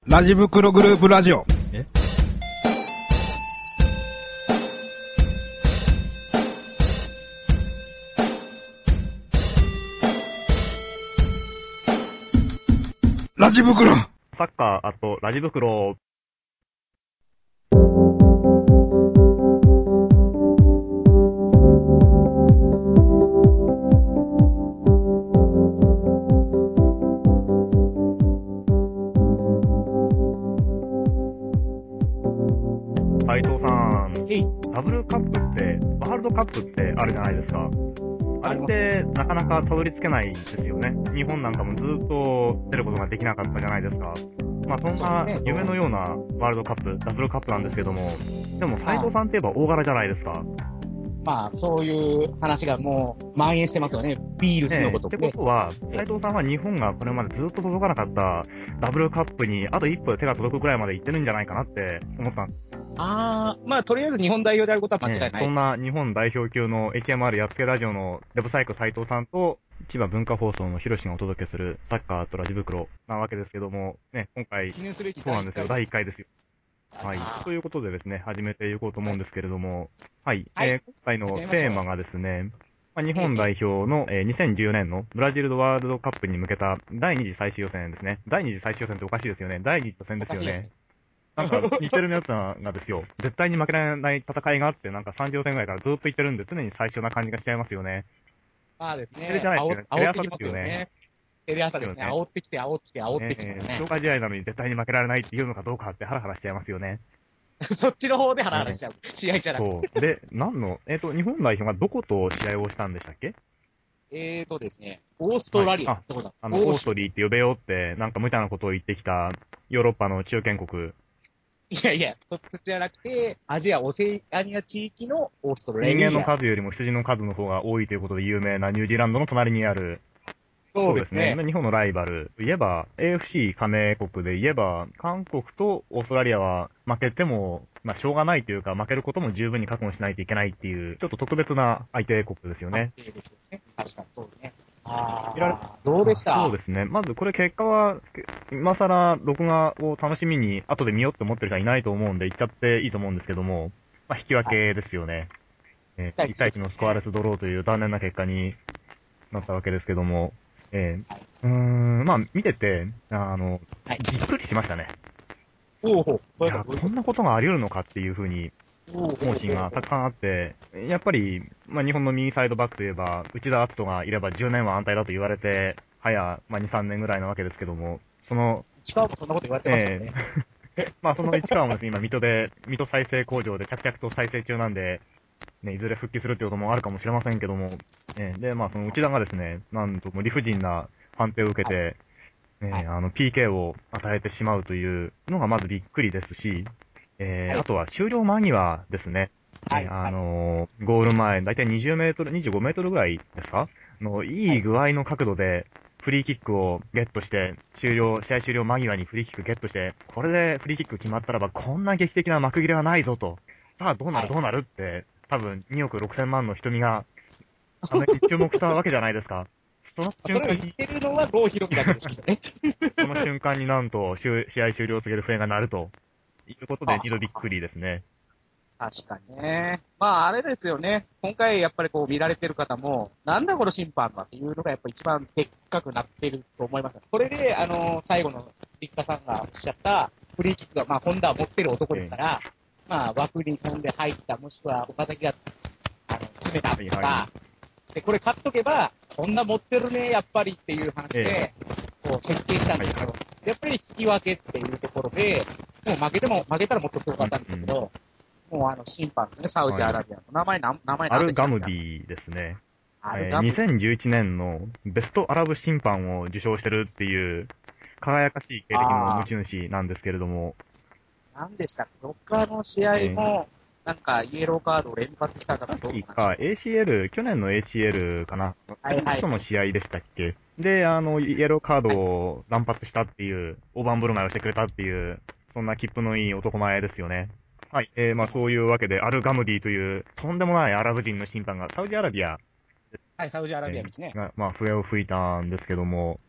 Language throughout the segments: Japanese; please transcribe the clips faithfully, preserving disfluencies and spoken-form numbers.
ラジ袋グループラジオ。えラジ袋。 サッカー、あと、ラジ袋。斉藤さん、ダブルカップって、ワールドカップってあるじゃないですか。あれってなかなかたどり着けないですよね。日本なんかもずっと出ることができなかったじゃないですか。まあそんな夢のようなワールドカップ、ダブルカップなんですけども、でも斉藤さんって言えば大柄じゃないですか。 まあ、そういう話がもう蔓延してますよね。ビールスのことね。ってことは、斉藤さんは日本がこれまでずっと届かなかったダブルカップにあと一歩で手が届くくらいまで行ってるんじゃないかなって思ったんです。 あー、まあ、とりあえず日本代表であることは間違いない。 ね、そんな日本代表級の エイチエムアール やっつけラジオのデブサイク斉藤さんと、千葉文化放送のヒロシがお届けするサッカーとラジ袋なわけですけども、ね、今回、そうなんですよ、だいいっかいですよ。はい。ということでですね、始めていこうと思うんですけれども、はい。はい、えー、今回のテーマがですね、まあ、日本代表の、えー、にせんじゅうねんのブラジルワールドカップに向けただいに次最終予選ですね。だいに次最終予選っておかしいですよね。だいに次予選ですよね。なんか似てるやつがですよ。絶対に負けられない戦いがあって、なんかさんじゅうよんせんぐらいからずっと言ってるんで、常に最初な感じがしちゃいますよね。 まあですね。 テレじゃないですよね。テレ朝ですよね。 テレ朝ですね。煽ってきて、煽ってきて、煽ってきて、ね。 強化試合なのに絶対に負けられないっていうのかどうかってハラハラしちゃいますよね。 そっちの方でハラハラしちゃう。試合じゃなくて。 そう。で、何の、えっと、日本代表がどこと試合をしたんでしたっけ？ えーとですね、オーストラリア。 あ、あの、オーストリーって呼べよって、なんか無茶なことを言ってきたヨーロッパの中堅国。 いやいや、そっちじゃなくて、アジア、オセアニア地域のオーストラリア。 人間の数よりも羊の数の方が多いということで有名なニュージーランドの隣にある、そうですね。日本のライバルといえば、エーエフシー 加盟国で言えば、韓国とオーストラリアは負けても、まあ、しょうがないというか、負けることも十分に覚悟しないといけないっていう、ちょっと特別な相手国ですよね。 相手ですよね。確かにそうですね。ああ、どうでした？ そうですね。まずこれ結果は、今更録画を楽しみに後で見ようって思ってる人はいないと思うんで言っちゃっていいと思うんですけども、まあ、引き分けですよね。はい、えー、いち対いちのスコアレスドローという残念な結果になったわけですけども、えー、うーん、まあ見てて、あの、はい、びっくりしましたね。 おうほう。 いや、こんなことがあり得るのかっていうふうに思うシーンがたくさんあって、やっぱり、まあ、日本の右サイドバックといえば、内田篤人がいればじゅうねんは安泰だと言われて、早、まあ、に、さんねんぐらいなわけですけども、その、 市川もそんなこと言われてましたね。 えー、まあ、その市川もですね、今、水戸で、水戸再生工場で着々と再生中なんで、ね、いずれ復帰するっていうこともあるかもしれませんけども、えー、で、まあ、その内田がですね、なんとも理不尽な判定を受けて、はい、ね、あの、ピーケー を与えてしまうというのがまずびっくりですし、えー、はい、あとは終了間際ですね。はい、あのー、ゴール前、だいたいにじゅうメートル、にじゅうごメートルぐらいですかの、いい具合の角度で、フリーキックをゲットして、終了、試合終了間際にフリーキックゲットして、これでフリーキック決まったらば、こんな劇的な幕切れはないぞと。さあ、どうなるどうなるって、多分におくろくせんまんの瞳が、あの、注目したわけじゃないですか。その瞬間に。 それを言ってるのは郷ひろみだけですけどね。 その瞬間になんと、試合終了を告げる笛が鳴ると。いうことで、二度びっくりですね。 確かにね。まあ、あれですよね。今回やっぱりこう見られてる方も、なんだこの審判はっていうのがやっぱ一番でっかくなってると思います。これで、あの、最後の立花さんがおっしゃったフリーキックが、まあ、ホンダは持ってる男ですから、ええ、まあ、枠に飛んで入った、もしくは岡崎が、あの、詰めたとか、はいはい、で、これ勝っとけば、ホンダ持ってるね、やっぱりっていう話で、ええ、こう設計したんですけど、はい、やっぱり引き分けっていうところで、もう負けても、負けたらもっとすごかったんですけど、うんうん、もうあの審判ですね、サウジアラビアの。名前な、名前アルガムディですね。 アルガムディ。 にせんじゅういちねんのベストアラブ審判を受賞してるっていう、輝かしい経歴の持ち主なんですけれども。 何でしたっけ？どっかの試合も、なんかイエローカードを連発したからどうか、エーシーエル、去年の エーシーエル かな。はいはい。の試合でしたっけ？で、あの、イエローカードを乱発したっていう、大盤振る舞いをしてくれたっていう、そんな切符のいい男前ですよね。はい。えー、まあそういうわけで、アルガムディという、とんでもないアラブ人の審判が、サウジアラビア。 はい、サウジアラビアですね。 が、まあ笛を吹いたんですけども、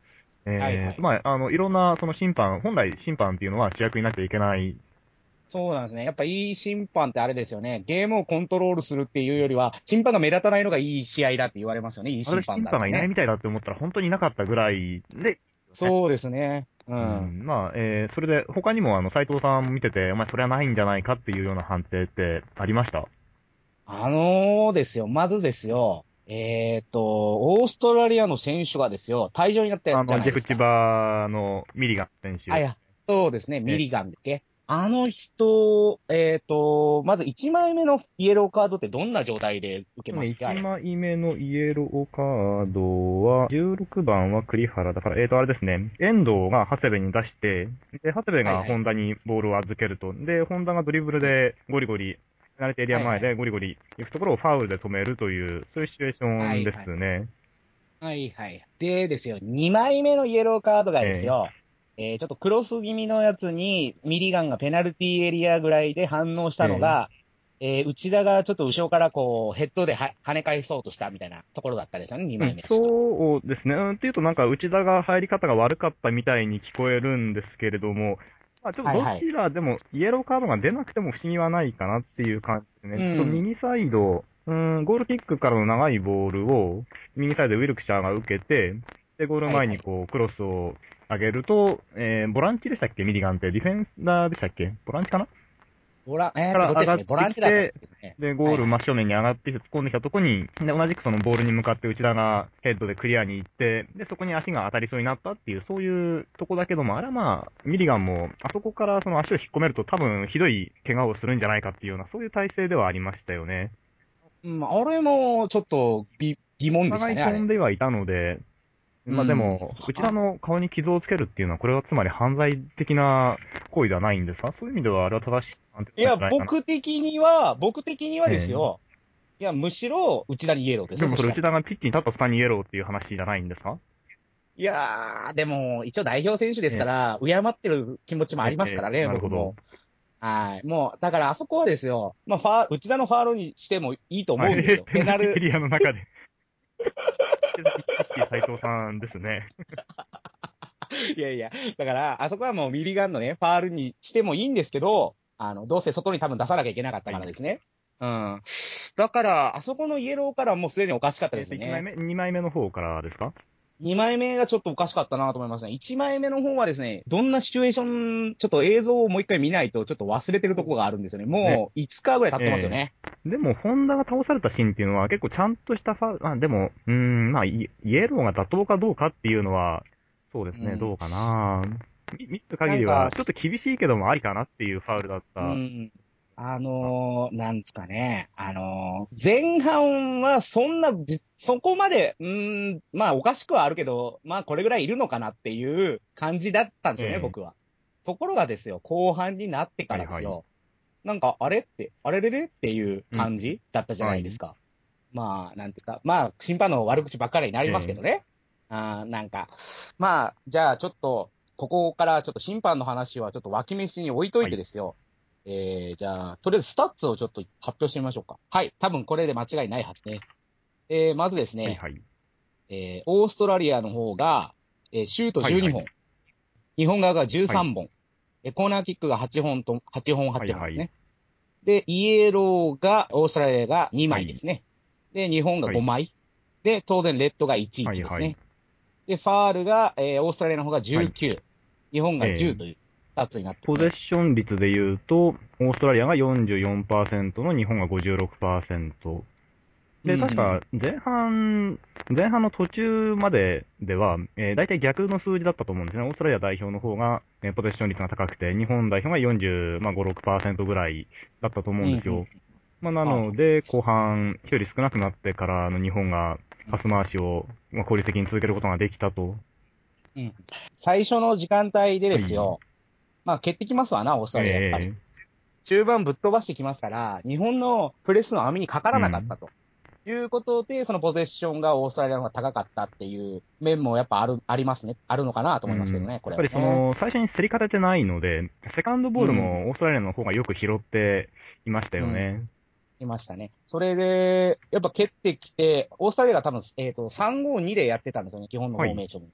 えー、 はいはいまあ、あの、いろんな、その審判、本来審判っていうのは主役になっちゃいけない。 そうなんですね。やっぱいい審判ってあれですよね。ゲームをコントロールするっていうよりは、審判が目立たないのがいい試合だって言われますよね。いい審あれ審判がいない判だとね。 みたいだって思ったら本当にいなかったぐらいで、 そうですね。ううん。 ん、まあ、えー、それで、他にも、あの、斉藤さん見てて、お前それはないんじゃないかっていうような判定ってありました？ あのーですよ。まずですよ。えっと、オーストラリアの選手がですよ、退場になったあの、 じゃないジェフ千ですか。 葉のミリガン選手。 あ、いや、そうですね。ミえリガンだっけ。あの人、えっと、まずいちまいめのイエローカードってどんな状態で受けまね、1 すっけあれ。 枚目のイエローカードは、じゅうろくばんは栗原だから、えーと、あれですね、遠藤が長谷部に出して、で、長谷部はいはい。 が本田にボールを預けると、で、本田がドリブルはい。 でゴリゴリ、慣れてエリア前はいはい。 でゴリゴリ行くところをファウルで止めるという、そういうシチュエーションではいはい。 すね。 はいはい。でですよ、にまいめのイエローカードがですえよ、えー、ちょっとクロス気味のやつに、ミリガンがペナルティーエリアぐらいで反応しー、えたのが、えー、内田がちょっと後ろからこう、ヘッドでは跳ね返そうとしたみたいなところだったですよね、2 ー、うん、 枚目。 そうですね。うん、っていうとなんか内田が入り方が悪かったみたいに聞こえるんですけれども、まあちょっとどはいはい。 ちらでもイエローカードが出なくても不思議はないかなっていう感じですね。ちょっとうん。 右サイド、うん、ゴールキックからの長いボールを右サイドでウィルクシャーが受けて、で、ゴール前はいはい。 にこうクロスを上げると、えー、ボランチでしたっけミリガンって。ディフェンダーでしたっけボランチかなボラン、えーっと、 からどっちでしたっけボ上がってランティアだったんできて、 すけどね。 で、ゴールはいはい。 真正面に上がってきて突っ込んできたところに、で、同じくそのボールに向かって内田がヘッドでクリアに行って、で、そこに足が当たりそうになったっていう、そういうとこだけども、あれはまあ、ミリガンも、あそこからその足を引っ込めると多分ひどい怪我をするんじゃないかっていうような、そういう体勢ではありましたよね。 うん、あれもちょっと疑、疑お問でしたね、あ互い飛んれ。 ではいたので、まあでうん。 も、内田あ、 の顔に傷をつけるっていうのは、これはつまり犯罪的な行為ではないんですか？そういう意味では、あれは正しい判定いや、 なんじゃないかな。 僕的には、僕的にはですえよ。いや、むしろ、内田にイエローですよ、 えでもそれそしたら。 内田がピッチに立った途端にイエローっていう話じゃないんですか？ いやー、でも、一応代表選手ですかえら、敬ってる気持ちもあえ、 りますからね、 ええ、なるほど。 僕も。はい。もう、だからあそこはですよ、まあ、ファー、内田のファールにしてもいいとはい。 思うんですよ。 ペナルペナル、 ティーエリアの中で、知識斉藤さんですね。 いやいや、だから、あそこはもうミリガンのね、ファールにしてもいいんですけど、あの、どうせ外に多分出さなきゃいけなかったはい。 からですね。うん。だから、あそこのイエローからもうすでにおかしかったえっと、1枚ですよね。 目、にまいめの方からですか？ にまいめがちょっとおかしかったなと思いますね。いちまいめの方はですね、どんなシチュエーション、ちょっと映像をもう一回見ないとちょっと忘れてるところがあるんですよね。 ね。 もういつかぐらい経ってますよえね。 え。でも、ホンダが倒されたシーンっていうのは結構ちゃんとしたファウル、あ、でも、うーん、まあ、イイエローが妥当かどうかっていうのは、そうですね、どうん。 うかな。み見た限りは、 なんか、 ちょっと厳しいけどもありかなっていうファウルだっうた。 ん。あのー、なんですかね。あのー、前半はそんな、じそこまで、うーん、まあおかしくはあるけど、まあこれぐらいいるのかなっていう感じだったんですよね、 ええ。 僕は。ところがですよ、後半になってかはいはい。 らですよ。なんか、あれって、あれれれっていううん。 感じだったじゃはい。 ないですか。まあ、なんていうか、まあ、審判の悪口ばっかりになりますけええ。 どね。あーなんか、まあ、じゃあちょっと、ここからちょっと審判の話はちょっと脇飯に置いといはい。 てですよ。えー、じゃあ、とりあえずスタッツをちょっと発表してみましょうか。はい。多分これで間違いないはずね。えー、まずですね、 はいはい。 えー、オーストラリアの方が、えー、シュート12 はいはい。 本。日本側がはい。 じゅうさんぼん。えー、コーナーキックがはちほんと、はちほん8 はいはい。 本ですね。で、イエローが、オーストラリアが2 はい。 枚ですね。で、日本がはい。 ごまい。で、当然、レッドがいちいちはいはい。 ですね。で、ファールが、えー、オーストラリアの方がはい。 じゅうきゅう。日本がじゅうええ。 というふたつになってポゼッて。 ション率で言うと、オーストラリアがよんじゅうよんパーセントの日本がごじゅうろくパーセント。で、 うん、 確か前半、前半の途中まででは、えー、大体逆の数字だったと思うんですね。オーストラリア代表の方が、えーポゼッション率が高くて、日本代表がよんじゅうご、ろくパーセントぐらいだったと思うん、うん、 うんですよ。 うん。 まあ、なはい。 ので、後半、一人少なくなってからの日本がうん、 パス回しを、まあ、効率的に続けることができたと。 うん。最初の時間帯ではい。 ですよ。まあ、蹴ってきますわな、オーストラリア、やっぱり。 ええ中盤ぶっ飛ばしてきますから、日本のプレスの網にかからうん。 なかったと。いうことで、そのポゼッションがオーストラリアの方が高かったっていう面もやっぱある、ありますね。あるのかなとうん。 思いますけどね、こやっぱれはね。 りその、最初に競り勝ててないので、セカンドボールうん。 もオーストラリアの方がよく拾っていましたうん。 よね。 いましたね。それで、やっぱ蹴ってきて、オーストラリアが多分、えっと、さんごにでやってたんですよね、基本のはい。 フォーメーション。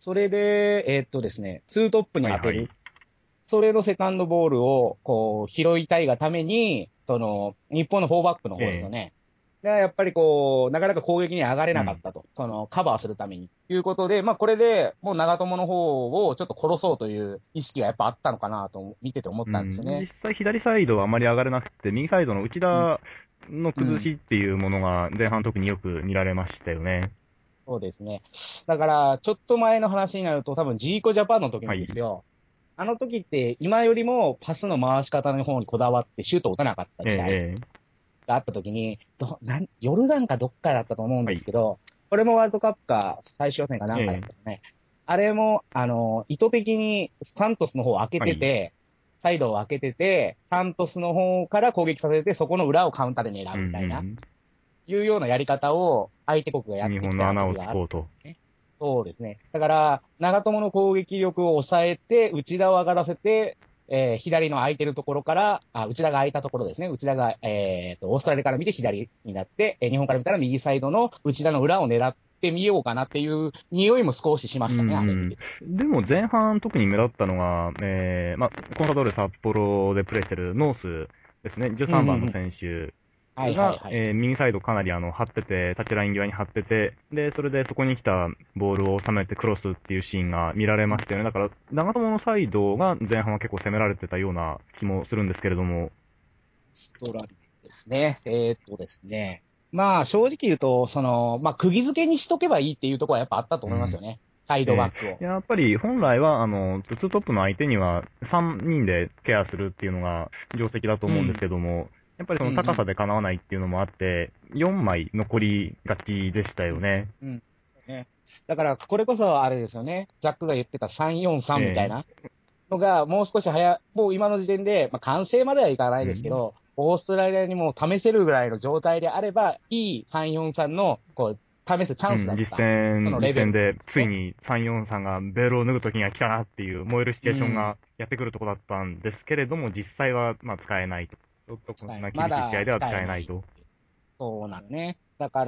それで、えーっとですね、ツートップに当てる。 はいはいそれのセカンドボールを、こう、拾いたいがために、その、日本のフォーバックの方ですよね。で、やっぱりこう、なかなか攻撃に上がれなかったと。その、カバーするために。いうことで、まあこれで、もう長友の方をちょっと殺そうという意識がやっぱあったのかなと、見てて思っうん。 たんですよね。 実際左サイドはあまり上がれなくて、右サイドの内うん。 田の崩しっていうものが前半特によく見られましたよね。 そうですね。だから、ちょっと前の話になると、多分ジーコジャパンの時はい。 にですよ。あの時って、今よりもパスの回し方の方にこだわってシュートを打たなかったええ、 時代ええ。 があった時に、ど、なん、ヨルダンかどっかだったと思うんはい。 ですけど、これもワールドカップか最終予選かなんかだったええ、 よね。あれも、あの、意図的にサントスの方を開けはい。 てて、サイドを開けてて、サントスの方から攻撃させて、そこの裏をカウンターで狙うんうみたいな、 うん。 いうようなやり方を相手国がやっ日てきた本の穴を時があっ突こうと。 たね。そうですね。だから、長友の攻撃力を抑えて、内田を上がらせて、えー左の空いてるところから、あ、内田が空いたところですね。内田が、えーと、オーストラリアから見て左になって、えー日本から見たら右サイドの内田の裏を狙ってみようかなっていう匂いも少ししまうしたね、あれ見んてて。 うん。でも前半特に目立ったのが、えー、まあ、コンサドーレ札幌でプレーしてるノースですね。13 うん、うん、 番のうん。 選手はいはいが、 はい。 えー、右サイドかなりあの、張ってて、タッチライン際に張ってて、で、それでそこに来たボールを収めてクロスっていうシーンが見られましたよね。だから、長友のサイドが前半は結構攻められてたような気もするんですけれども、 ストラリアですね。えーっとですね。まあ、正直言うと、その、まあ、釘付けにしとけばいいっていうところはやっぱあったと思いますよね。サイドバえックを。 ー、やっぱり本来は、あの、ツートップの相手にはさんにんでケアするっていうのが定石だと思うんですうん。 けども、やっぱりそうん、うん。 の高さで叶わないっていうのもあって、よんまい残りがちでしたうん。 よね。 うん。ね。だから、これこそあれですよね。ジャックが言ってたさんよんさんみたいえなのが、もう少し早、もう今の時点で、まあ、完成まではいかなえ、 いうん。 ですけど、オーストラリアにも試せるぐらいの状態であれば、いいさんよんさんの、こう、試すチャンスうん、実だった。そ戦、 のレベル実戦でですね。 ついにさんよんさんがベールを脱ぐ時が来たなっていう燃えるシチュエーションうん。 がやってくるところだったんですけれども、実際はまあ使えないと。ちょっとこ使え、 んな厳しい試合まだでは使えない。 使えないと。 そうなのね。だから、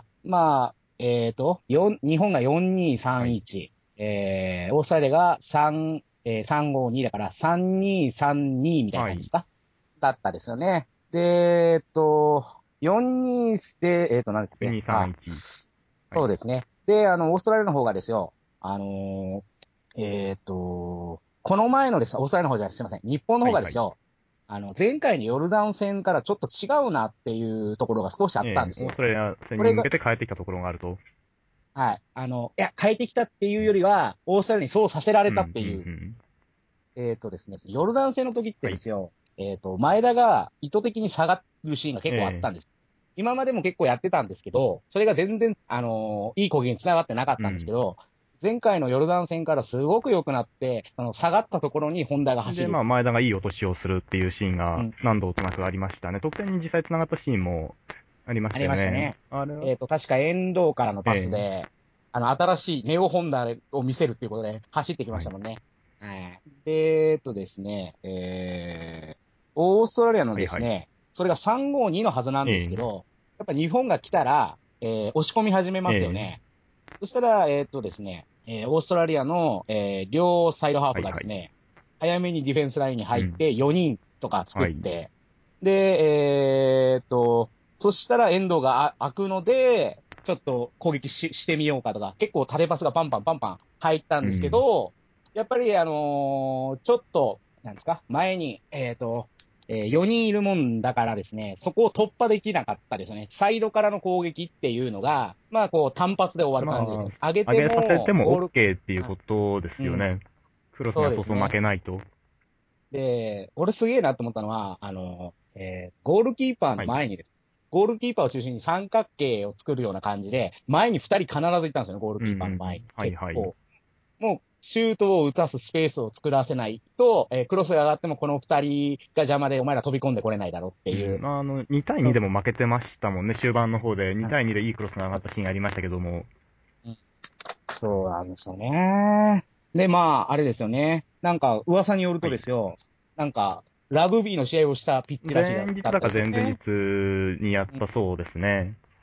まあ、えっと、よん日本がはい。 よんにーさんいち、えー、オーストラリアがさん、えー、さんごーにだからさんにーさんにみたいなはい。 感じですかだったですよね。で、えっと、よんにで、えっと、何ですっけあ、 にさんいち。はい。 そうですね。で、あの、オーストラリアの方がですよ、あのーえっと、この前のです、オーストラリアの方じゃない、すいません。日本のはいはい。 方がですよ、あの、前回のヨルダン戦からちょっと違うなっていうところが少しあったんええ、 ですよ。 オーストラリア戦これが、 に向けて変えてきたところがあると。 はい。あの、いや、変えてきたっていうよりは、オーストラリアにそうさせられうん、うん、 たっていう、 うん。 えっとですね、ヨルダン戦の時ってはい。 ですよ、えっと、前田が意図的に下がるシーンが結構あっええ、 たんです。今までも結構やってたんですけど、それが全然、あのいい攻撃に繋がってなかったんですけうん。 ど、前回のヨルダン戦からすごく良くなって、あの、下がったところにホンダが走で、まる。 あ、前田がいい落としをするっていうシーンがうん。 何度となくありましたね。得点に実際繋がったシーンもありましあたよね。 りましたね。 あれは、 えっと、確か遠藤からのパスええ、 で、あの、新しいネオホンダを見せるっていうことで走ってきまはい。 したもんね。はい。で、えっとですね、えー、オーストラリアのはいはい。 ですね、それがさんごーにのはずなんですけええ、 ど、やっぱ日本が来たら、えー、押し込み始めますよええ、 ね。そしたら、えっとですね、えー、オーストラリアの、えー、両サイドハーフはいはい。 がですね、早めにディフェンスラインにうん。 入ってよにんとか作っはい。 て、で、えーっと、そしたら遠藤があ開くので、ちょっと攻撃し、してみようかとか、結構縦パスがパンパンパンパン入ったんですけうん。 ど、やっぱりあのーちょっと、なんですか、前に、えーっと、えー、よにんいるもんだからですね、そこを突破できなかったですよね。サイドからの攻撃っていうのが、まあこう単発で終わる感じで、 まあ、 上げて上げさせてももゴール、 OK っていうあことですうん、 よね。クロスにそうはそうそう負ですね。 けないと。 で、俺すげえなと思ったのは、あの、えーゴールキーパーのはい。 前にです。ゴールキーパーを中心に三角形を作るような感じで、前に二人必ずいたんですよね、ゴールうんうキーパーの前に。 ん。はいはい。 結構。もう、シュートを打たすスペースを作らせないと、えークロスが上がってもこの二人が邪魔でお前ら飛び込んでこれないだろうってうん。 いう。 まあ、あの、に対にでも負けてましたもんね。終盤の方でに対にでいいクロスが上がったシーンありましたけども。 うんそうなんですよね。で、まあ、あれですよね。なんか、噂によるはい。 とですよ。なんか、ラグビーの試合をしたピッチらしいだ前日だっただか前々 ですよね。 日にやっうんたそうですね。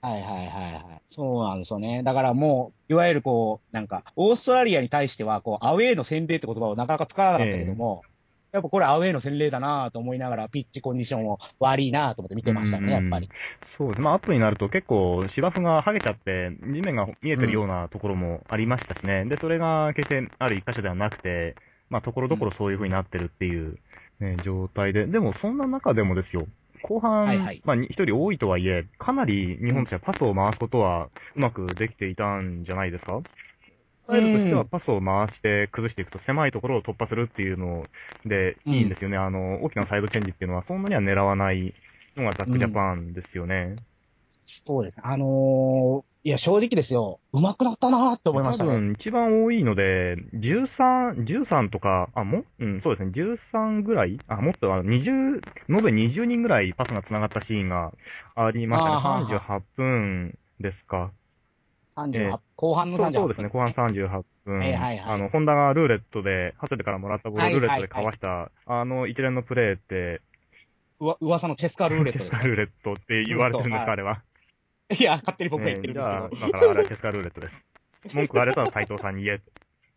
はいはいはいはい。そうなんですよね。だからもう、いわゆるこう、なんか、オーストラリアに対しては、こう、アウェーの洗礼って言葉をなかなか使わなかったけどええも、やっぱこれアウェーの洗礼だなと思いながら、ピッチコンディションを悪いなと思って見うてましたよね、やっぱん、 り。 そうです。まあ、後になると結構芝生が剥げちゃって、地面が見えうん。 てるようなところもありましたしね。で、それが決してある一箇所ではなくて、まあ、ところうん。 どころそういう風になってるっていう、ね、状態で。でも、そんな中でもですよ、後半、 はいはい。 まあ、に一人多いとはいえ、かなり日うん。 本としてはパスを回すことはうまくできていたんじゃないですか？スタうイルとしてはん。 パスを回して崩していくと狭いところを突破するっていうのでうん。 いいんですよね。あの、大きなサイドチェンジっていうのはそんなには狙わないのがザックジャうん。 パンですよね。 そうですね。あのーいや、正直ですよ。上手くなったなーって思いましたね。 多分一番多いので、じゅうさん、じゅうさんとか、あ、も、うん、そうですね、じゅうさんぐらいあ、もっとあのにじゅう、延べにじゅうにんぐらいパスが繋がったシーンがありましたね。 ああ、はあ、はさんじゅうはっぷんですか。 あ。 えさんじゅうはち、後半のそう、そう 38 ですね、後半分ですね。 さんじゅうはっぷん。 はいはいはい。 あの、ホンダがルーレットで、ハセテからもらったボールをはいルーレットではいはい。 かわした、あの一連のプレーって、 うわ、噂のチェスカールーレッチェトですか？ スカルーレットって言ルーレット、 われてるんですか、 はあれは。 い。いや、勝手に僕が言っねえ、 てるんですけど。 じゃあ、今からあれはチェスカルーレットです。文句があれば斎藤さんに言え。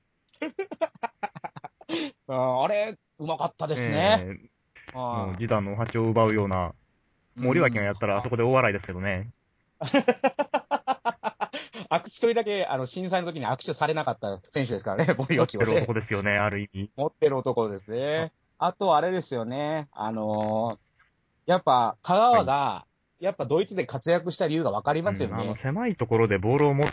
ああれ、うまかったですね。 ええ、もう、 ああ、 ジダンのお鉢を奪うような、 う森脇がん。 やったらあそあこで大笑いですけどね。 握手一人だけ、あの、震災の時に握手されなかった選手ですからね、森持ってる脇はね。 男ですよね、ある意味。 持ってる男ですあ、 ね。あと、あれですよね。あのーやっぱ、香はい。 川が、やっぱドイツで活躍した理由がわかりうん、あの、 ますよね。 狭いところでボールを持って、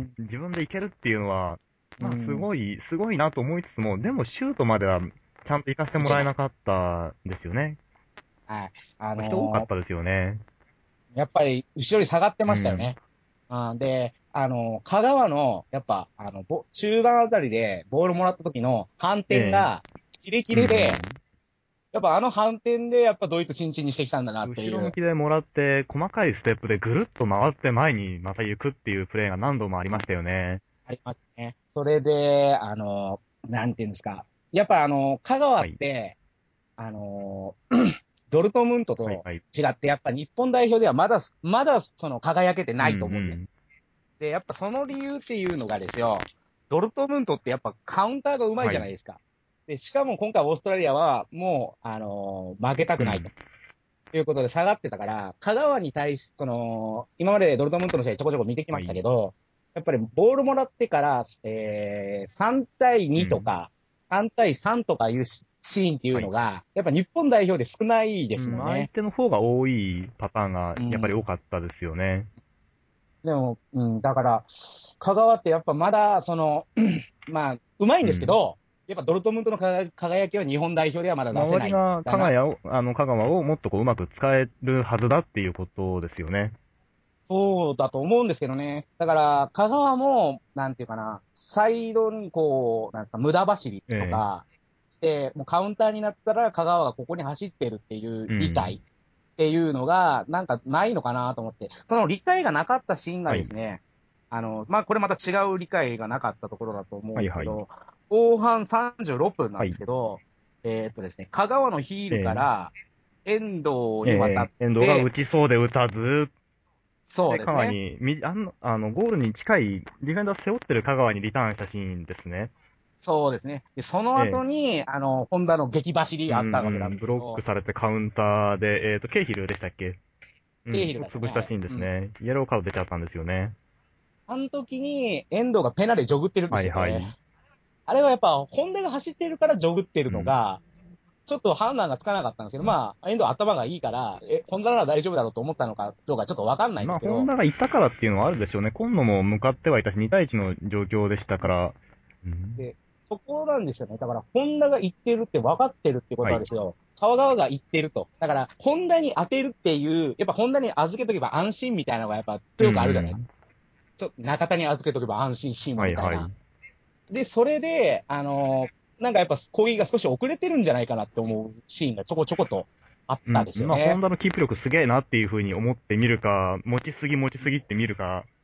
うん。 自分でいけるっていうのは、まあ、すうん。 ごい、すごいなと思いつつも、でも、シュートまでは、ちゃんと行かせていけない。 もらえなかったですよね。 はい。あの人多かったですよね。 ーやっぱり、後ろに下がってうん。 ましたよね。うん、で、あの、香川の、やっぱ、あの、ぼ中盤あたりでボールもらった時の反ええ。 転が、キレキうんレで、 うん。 やっぱあの反転で、やっぱドイツチンチンにしてきたんだなって後ろ向いう。 きでもらって、細かいステップでぐるっと回って前にまた行くっていうプレーが何度もありうん、 ましたよね。 ありますね。それで、あの、なんていうんですか。やっぱあの、香川はい。 って、あの、ドルトムントとはいはい。 違って、やっぱ日本代表ではまだ、まだその輝けてうんうないと思うんです。 ん。 で、やっぱその理由っていうのがですよ、ドルトムントってやっぱカウンターが上手いはい。 じゃないですか。で、しかも今回オーストラリアはもう、あのー負けたくないとうん。 いうことで下がってたから、香川に対し、その、今までドルトムントの試合ちょこちょこ見てきましたけはい。 ど、やっぱりボールもらってから、えー、さん対にとうん。 か、さん対さんとかいうシーンっていはい。 うのが、やっぱ日本代表で少ないでうん、相すよね。 手の方が多いパターンがやっぱりうん。 多かったですよね。 でも、うん、だから、香川ってやっぱまだ、その、まあ、うまいんうん。 ですけど、やっぱドルトムントの輝輝きは日本代表ではまだ出せ周ないんりが香だな。 川を、あの、香川をもっとこううまく使えるはずだっていうことですよね。 そうだと思うんですけどね。だから、香川も、なんていうかな、サイドにこう、なんか無駄走りええ。 とかして、もうカウンターになったら香川がここに走ってるっていううん。 理解っていうのが、なんかないのかなと思って、その理解がなかったシーンがはい。 ですね、あの、まあ、これまた違う理解がなかったところだと思うんはいはい。 ですけど、後半さんじゅうろっぷんなんではい。 すけど、えーっとですね、香川のヒールかええ。 ら遠藤えに渡っえ。遠藤が打て、 ちそうで打たず、で、 そうですね。 香川に、み、あの、あの、ゴールに近い、ディフェンダー背負ってる香川にリターンしたシーンですね。 そうですね。で、そのええ。 後に、あの、ホンダの激走りうんあったわけなんうん。ブロックですけど、 されてカウンターで、えっと、ケイヒルでしたっけ？うケーん。をヒルだったね、あれ。 潰したシーンでうん。 すね。イエローカード出ちゃったんですよね。 あの時に、遠藤がペナでジョグってるってはしてて、 いはい。 あれはやっぱ、ホンダが走ってるからジョグってるうん。 のが、ちょっと判断がつかなかったんですけど、まあ、遠藤頭がいいから、え、ホンダなら大丈夫だろうと思ったのかどうかちょっとわかんないんでまあ、 すけど、 ホンダが行ったからっていうのはあるでしょうね。今野も向かってはいたし、に対いちの状況でしたから。うん。 で、そこなんですよね。だから、ホンダが行ってるって分かってるってことはい。 はですよ、川川が行ってると。だから、ホンダに当てるっていう、やっぱホンダに預けとけば安心みたいなのがやっぱうん強くあるじゃない。 うん。 ちょっと中田に預けとけば安心シーンみたいな。 はいはい。 で、それで、あのーなんかやっぱ攻撃が少し遅れてるんじゃないかなって思うシーンがちょこちょことあったんうん。まあ、ホンですよね。 ダのキープ力すげえなっていう風に思ってみるか、持ちすぎ持ちすぎって見るか、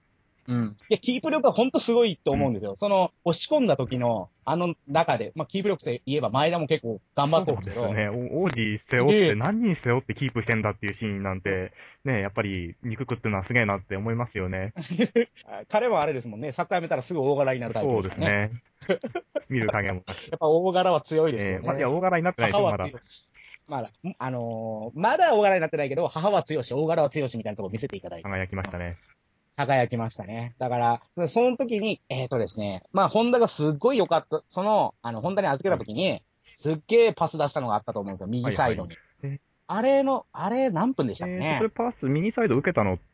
うん。いや、キープ力は本当すごいと思うんですよ。うん、その、押し込んだ時の、あの中で、まあ、キープ力と言えば前田も結構頑張ってるんですけど。 そうですね。王子背負って何人背負ってキープしてんだっていうシーンなんて、ね、やっぱり憎くっていうのはすげえなって思いますよね。 彼はあれですもんね、サッカーやめたらすぐ大柄になるタイプですからね。 そうですね。見る影もなく。 やっぱ大柄は強いですよね。 えー、まあ、いや、大柄になってないですよ、まだ。 まだ、あのー、まだ大柄になってないけど、母は強し、大柄は強しみたいなところを見せていただいて。 輝きましたね。 輝きましたね。だから、その時に、えっ、ー、とですね、まあ、ホンダがすっごい良かった、その、あの、ホンダに預けた時に、はい、すっげえパス出したのがあったと思うんですよ、右サイドに。はいはい、あれの、あれ何分でしたっけね。 えー、それパス、右サイド受けたのって、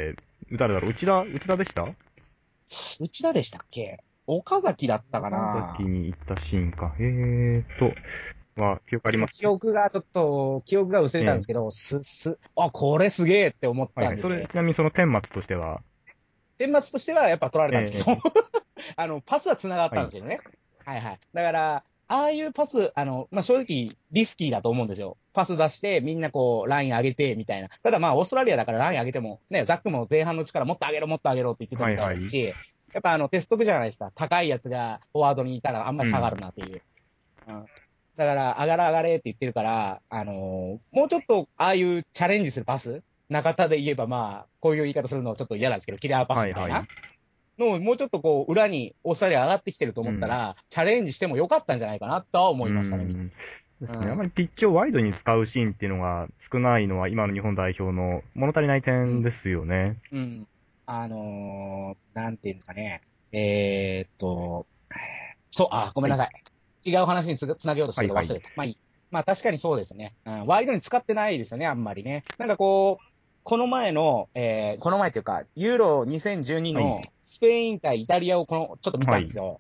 誰だろう、内田、内田でした？ 内田でしたっけ？岡崎だったかな。 岡崎に行ったシーンか。えーと、は、記憶あります？ 記憶がちょっと、記憶が薄れたんですけど、えー、す、す、あ、これすげえって思ったんですよ、ね。はいはい、 それ、ちなみにその顛末としては顛末としてはやっぱ取られたんですけど、えー、あの、パスは繋がったんですよね。はい、はい、はい。だから、ああいうパス、あの、まあ、正直、リスキーだと思うんですよ。パス出して、みんなこう、ライン上げて、みたいな。ただまあ、オーストラリアだからライン上げても、ね、ザックも前半の力もっと上げろ、もっと上げろって言ってたみたいですし、はいはい、やっぱあの、テスト部じゃないですか。高いやつがフォワードにいたらあんまり下がるなっていう。うん、うん、だから、上がれ上がれって言ってるから、あのー、もうちょっと、ああいうチャレンジするパス中田で言えばまあ、こういう言い方するのはちょっと嫌なんですけど、キラーパスみたいな。はいはいの、もうちょっとこう、裏にオーストラリア上がってきてると思ったら、うん、チャレンジしてもよかったんじゃないかなとは思いましたね。うんですね。あまりピッチをワイドに使うシーンっていうのが少ないのは今の日本代表の物足りない点ですよね。 うん。うん、あのー、なんていうんですかね。えー、っと、そう、あ、ごめんなさい。はい、違う話につなげようとしたけど忘れた。はいはい、まあいい。まあ確かにそうですね。うん、ワイドに使ってないですよね、あんまりね。なんかこう、この前の、えー、この前というか、ユーロにせんじゅうにのスペイン対イタリアをこの、ちょっと見たんですよ。はい、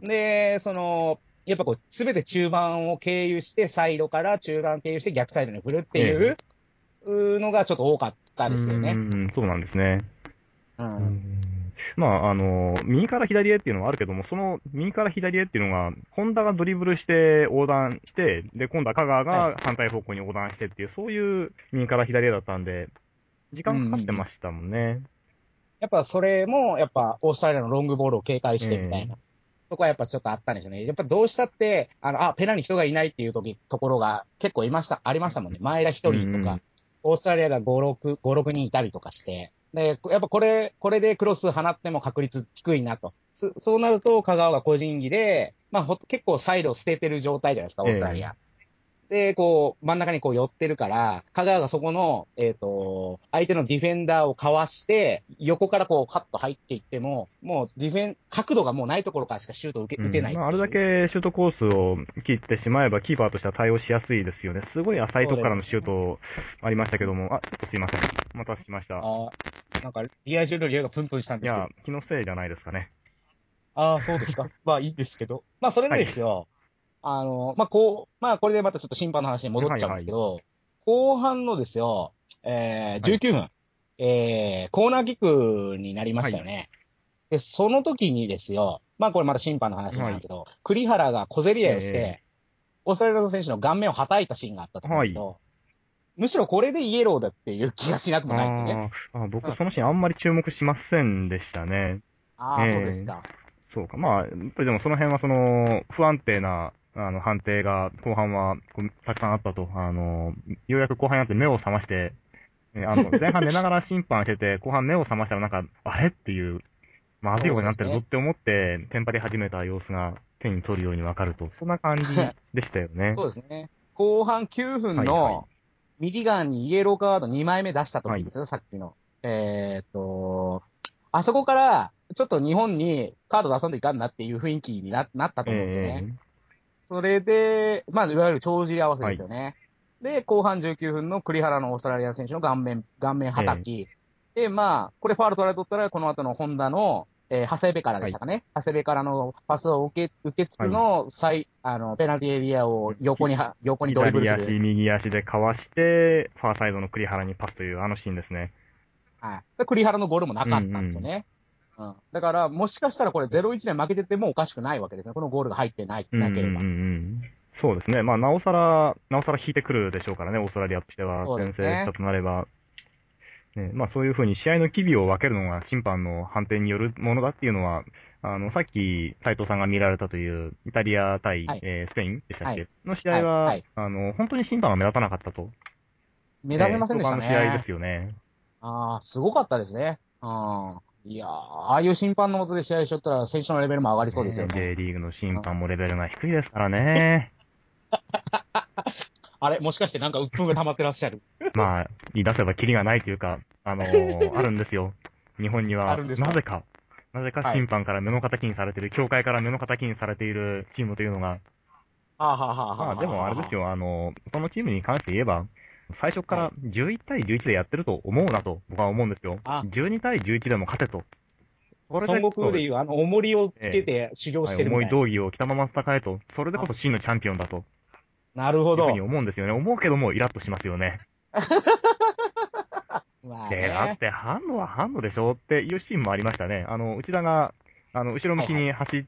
で、その、やっぱこう、すべて中盤を経由して、サイドから中盤経由して逆サイドに振るっていうのがちょっと多かったですよね。 うん、そうなんですね。 うん、 うんまあ、あの、右から左へっていうのはあるけども、その右から左へっていうのが、ホンダがドリブルして横断して、で、今度は香川が反対方向に横断してっていう、はい、そういう右から左へだったんで、時間かかってましたもんね。うんうん、 やっぱそれも、やっぱオーストラリアのロングボールを警戒してみたいな。えー、そこはやっぱちょっとあったんでしょうね。やっぱどうしたって、あの、あ、ペナに人がいないっていう時、ところが結構いました、ありましたもんね。前田一人とか、うんうん、オーストラリアがご、ろく、ご、ろくにんいたりとかして。で、やっぱこれ、これでクロス放っても確率低いなと。そそうなると、香川が個人技で、まあほ、結構サイドを捨ててる状態じゃないですか、オーストラリア。えーで、こう、真ん中にこう寄ってるから、香川がそこの、えっ、ー、と、相手のディフェンダーをかわして、横からこう、カッと入っていっても、もうディフェン、角度がもうないところからしかシュートを受け、うん、打てないっていう。 まあ、あれだけシュートコースを切ってしまえば、キーパーとしては対応しやすいですよね。すごい浅いとこからのシュートありましたけども、あ、ちょっとすいません。お待たせしました。 あなんか、リア充のリアがプンプンしたんですけど。 いや、気のせいじゃないですかね。 ああ、そうですか。まあいいんですけど。まあそれでですよ。はいあの、まあ、こう、まあ、これでまたちょっと審判の話に戻っちゃうんですけど、はいはい、後半のですよ、えー、じゅうきゅうふん、はい、えー、コーナーキックになりましたよね。はい、で、その時にですよ、まあ、これまた審判の話なんですけど、はい、栗原が小競り合いをして、えー、オーストラリアの選手の顔面を叩いたシーンがあったと思うんですけど、はい、むしろこれでイエローだっていう気がしなくもないってね。 ああ、僕そのシーンあんまり注目しませんでしたね。 ああ、えー、そうですか。 そうか。まあ、やっぱりでもその辺はその、不安定な、あの、判定が後半はたくさんあったと。あの、ようやく後半になって目を覚まして、あの、前半寝ながら審判してて、後半目を覚ましたらなんか、あれっていう、まずいことになってるぞって思って、テンパり始めた様子が手に取るようにわかると。そんな感じでしたよね。 そうですね。後半きゅうふんの、ミディガンにイエローカードにまいめ出した時ですよ、はい、さっきの。えー、っと、あそこから、ちょっと日本にカード出さんといかんなっていう雰囲気に な, なったと思うんですよね。えー、それで、まあ、いわゆる帳尻合わせですよね。はい、で、後半じゅうきゅうふんの栗原のオーストラリア選手の顔面、顔面叩き。えー、で、まあ、これファール取られとったら、この後のホンダの、えー、長谷部からでしたかね。はい、長谷部からのパスを受け、受けつつの、はい、あの、ペナルティエリアを横には、横にドリブルする。 左足、右足でかわして、ファーサイドの栗原にパスというあのシーンですね。 はい。栗原のゴールもなかったんですよね。うん、うん。だから、もしかしたらこれゼロいちで負けててもおかしくないわけですね。このゴールが入ってない、なければ。うんうんうん。 そうですね。まあ、なおさら、なおさら引いてくるでしょうからね、オーストラリアとしては。先制したとなれば。 ね、まあそういうふうに試合の機微を分けるのが審判の判定によるものだっていうのは、あの、さっき斉藤さんが見られたというイタリア対、 はい。 えースペインでしたっけ、 はい。 の試合はい。はは、 い。 あの、本当に審判が目立たなかったと。 目立ちえー、評ませんでした判の試合でね。 すよね。 ああ、すごかったですね。うん。いやー、ああいう審判のもとで試合しとったら選手のレベルも上がりそうですよね、 ね。 J リーグの審うん、 判もレベルが低いですからね。 あれ、もしかしてなんか鬱憤が溜まってらっしゃる？ まあ、言い出せばキリがないというか、あのーあるんですよ。日本には、 あるんですか？ なぜか、なぜかはい。 審判から目の敵にされている、協会から目の敵にされているチームというのが、 はあ、はあはあはあまあでもあはあはあ。 れですよ、あの、そのチームに関して言えば、最初からはい。 じゅういち対じゅういちでやってると思うなと、僕は思うんですよ。 あ、 じゅうに対じゅういちでも勝てと。それで孫こそ、 悟空でいうあの、重りをつけええ、 て修行はい、 してるみたいな。 重い道義を着たまま戦えと。それでこあ、 そ真のチャンピオンだとなるほいうふうにど。 思うんですよね。思うけどもイラッとしますよね。で、だっまあね。 て、反応は反応でしょっていうシーンもありましたね。あの、内田が、あの、後ろ向きはいはい。 に走って、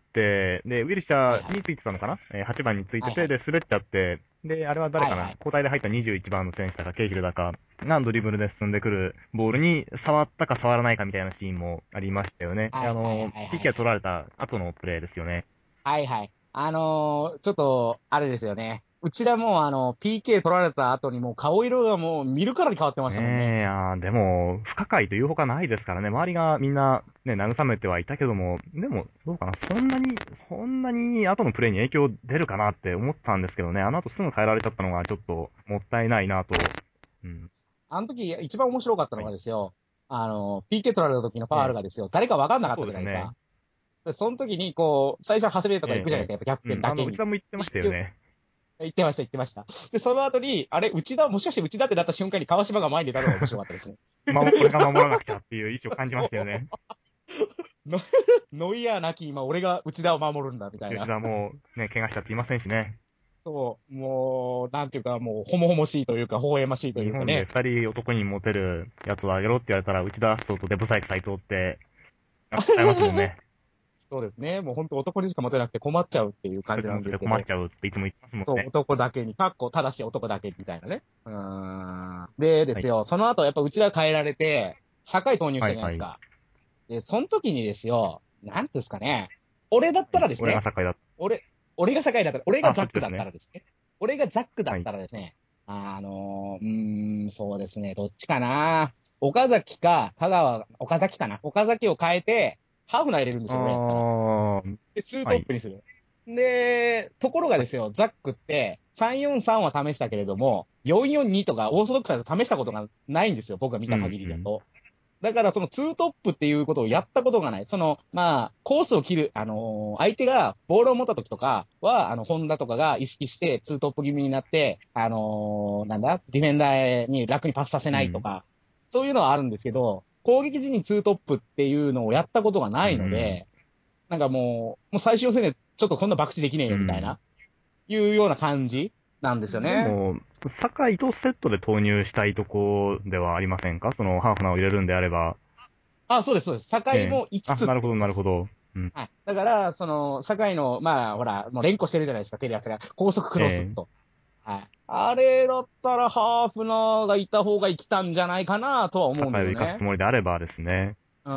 で、ウィルシはいはい。 ャーについてたのかな、えー、はちばんについてて、 はいはい。 で、滑っちゃって、で、あれは誰かな、 はいはい。 交代で入ったにじゅういちばんの選手だか、ケイヒルだか、がドリブルで進んでくるボールに触ったか触らないかみたいなシーンもありましたよね。 はいはいあの、 はいはいピーケー 取られた後のプレーですよね。 はいはい。あのーちょっと、あれですよね。うちらもあの、ピーケー 取られた後にもう顔色がもう見るからに変わってましたもんね。 ねえ、あーでも、不可解というほかないですからね。周りがみんな、ね、慰めてはいたけども、でも、どうかな。そんなに、そんなに後のプレーに影響出るかなって思ったんですけどね。あの後すぐ変えられちゃったのがちょっともったいないなと。うん。 あの時一番面白かったのはい。 がですよ、あの、ピーケー 取られた時のファールええ。 がですよ、誰か分かんなあ、 かっそうですね。 たじゃないですか。で、その時にこう、最初は長谷部とええ、 か行くじゃないですか、 ええ。 やっぱキャプテンうん。あの、内だけに。 田も言ってまで言ってしたよね。 言ってました、言ってました。で、その後に、あれ、内田、もしかして内田ってなった瞬間に川島が前に出たのが面白かったですね。 ま、俺が守らなくちゃっていう意思を感じましたよね。 のノイヤーなき今、俺が内田を守るんだ、みたい吉な。 田も、ね、怪我したって言いませんしね。 そう、もう、なんていうか、もう、ほもほもしいというか、微笑ましいとい日本でうかね。 二人男にモテるやつをあげろって言われたら、内田篤人とデブサイク斎藤って、あ、答えますもんね。 そうですね。もう本当男にしかモテなくて困っちゃうっていう感じな一つ持っててんですけど、 困っちゃうっていつも言ってますもんそう、 ね。 男だけに、かっこ正しい男だけみたいなね。うーん。でではい。 すよ、その後やっぱうちら変えられて、社会投入したはいはい。 じゃないですか。で、その時にですよ、なんていうんですかね。俺だっはい。 たらですね、 俺が酒井だっ俺、俺が社会だったら、俺た。あ、 がザックだったそっちですね。 らですね。俺がザックだっはい。 たらですね、あのー、うーん、そうですね、どっちかな。岡崎か、香川、岡崎かな。岡崎を変えて、ハーフナー入れるんですあよ、俺やったら。 ー、 で、ツーはい。 トップにする。で、ところがですよ、ザックって、さんよんさんは試したけれども、よんよんにとかオーソドックスだと試したことがないんですよ、僕が見うん、 た限りうん。 だと。だから、そのツートップっていうことをやったことがない。その、まあ、コースを切る、あのー相手がボールを持った時とかは、あの、ホンダとかが意識してツートップ気味になって、あのーなんだ、ディフェンダーに楽にパスさせうん。 ないとか、そういうのはあるんですけど、攻撃時にツートップっていうのをやったことがうないのん。 で、なんかもう、もう最終予選でちょっとこんな博打できねえうん。 よみたいな、いうような感じなんですよね。 でも、酒井とセットで投入したいとこではありませんか？そのハーフナーを入れるんであれば。 あ、そうです、そうです。境ええ。 も5 あ、 つつっなるほど、 てことです。 なるほど。うん。 はい。だから、その、堺の、まあ、ほら、もう連呼してるじゃないですか、テレ朝が。高速クロスええ。 と。はい。あれだったら、ハーフナーがいた方が生きたんじゃないかなとは思うんで酒井を生かすつすよね。 もりであればですね。 うん、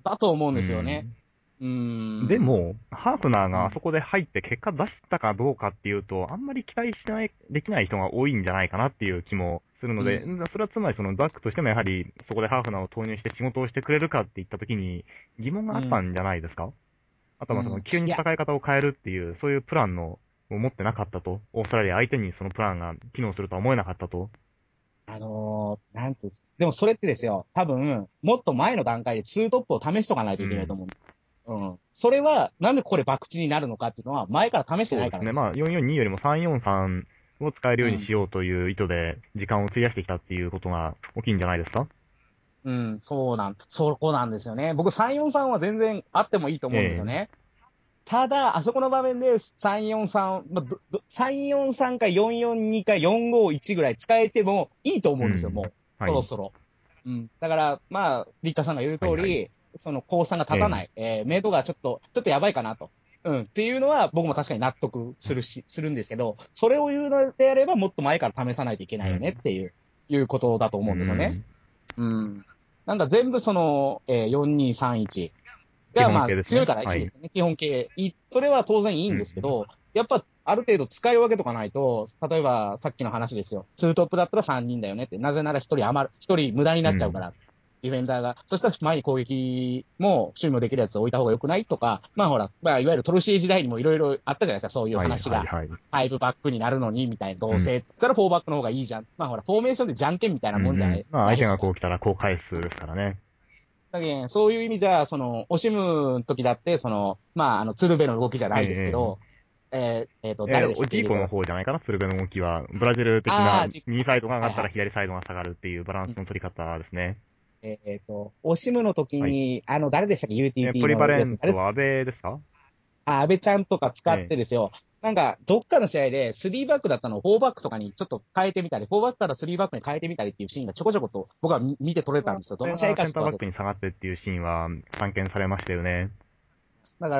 だと思うんうですよね。 ん。 うーん。 でも、ハーフナーうん。 があそこで入って結果出したかどうかっていうと、あんまり期待しない、できない人が多いんじゃないかなっていう気もするので、 うん。 それはつまりそのザックとしてもやはりそこでハーフナーを投入して仕事をしてくれるかって言った時に疑問があったうん。 んじゃないですか？あとはそのうん。いや、 急に戦い方を変えるっていう、そういうプランの、を持ってなかったと。オーストラリア相手にそのプランが機能するとは思えなかったと。 あのーなんていうんですか。でもそれってですよ、多分、もっと前の段階でツートップを試しとかないといけないとうん。 思う。うん。それは、なんでこれ博打になるのかっていうのは、前から試してそうですね。 ないからですよ。 まあ、よんよんによりもさんよんさんを使えるようにうん。 しようという意図で時間を費やしてきたっていうことが大きいんじゃないですか？ うん、そうなん、そこなんですよね。僕さんよんさんは全然あってもいいと思うんですよええ。 ね。ただ、あそこの場面でさんよんさん、まあ、どどさんよんさんかよんよんにかよんごいちぐらい使えてもいいと思うんですよ、 うん。 もう。 はい。 そろそろ。うん。だから、まあ、リッターさんが言うはいはい。 通り、その、降参がええ。 立たない、えー、明度がちょっと、ちょっとやばいかなと。うん。っていうのは僕も確かに納得するし、するんですけど、それを言うのであればもっと前から試さないといけないよねっうん。 ていう、いうことだと思ううんですよね。 ん。 うん。なんか全部その、えー、よんにさんいちが、まあ、 ね、 強いからいいですよね。はい、基本形。いそれは当然いいんですけど、うん、やっぱ、ある程度使い分けとかないと、例えば、さっきの話ですよ。ツートップだったらさんにんだよねって。なぜならひとり余る、ひとり無駄になっちゃうから。うん、ディフェンダーが。そしたら前に攻撃も、守備もできるやつを置いた方が良くないとか、まあほら、まあいわゆるトルシエ時代にもいろいろあったじゃないですか、そういう話が。はいはいはい、ファイブバックになるのに、みたいな、どうせ。うん、そしたらフォーバックの方がいいじゃん。まあほら、フォーメーションでじゃんけんみたいなもんじゃない、 うんうん、まあ相手がこう来たらこう返すですからね。 だけど、そういう意味じゃ、その、オシムの時だって、その、まあ、あの、鶴瓶の動きじゃないですけど、えー、えー、えー、と、誰でしたっけ？ えー、ジーコの方じゃないかな、鶴瓶の動きは。ブラジル的な、右サイドが上がったら左サイドが下がるっていうバランスの取り方ですね。 はいはい、えっ、ー、と、オシムの時に、はい、あの、誰でしたっけ？ ユーティーピー の。 プリバレントは安倍ですか？ あ、安倍ちゃんとか使ってですよ。えー、なんか、どっかの試合でスリーバックだったのをフォーバックとかにちょっと変えてみたり、フォーバックからスリーバックに変えてみたりっていうシーンがちょこちょこと僕は見て取れたんですよ。どの試合かセンターバックに下がってっていうシーンは散見されましたよね。 だから、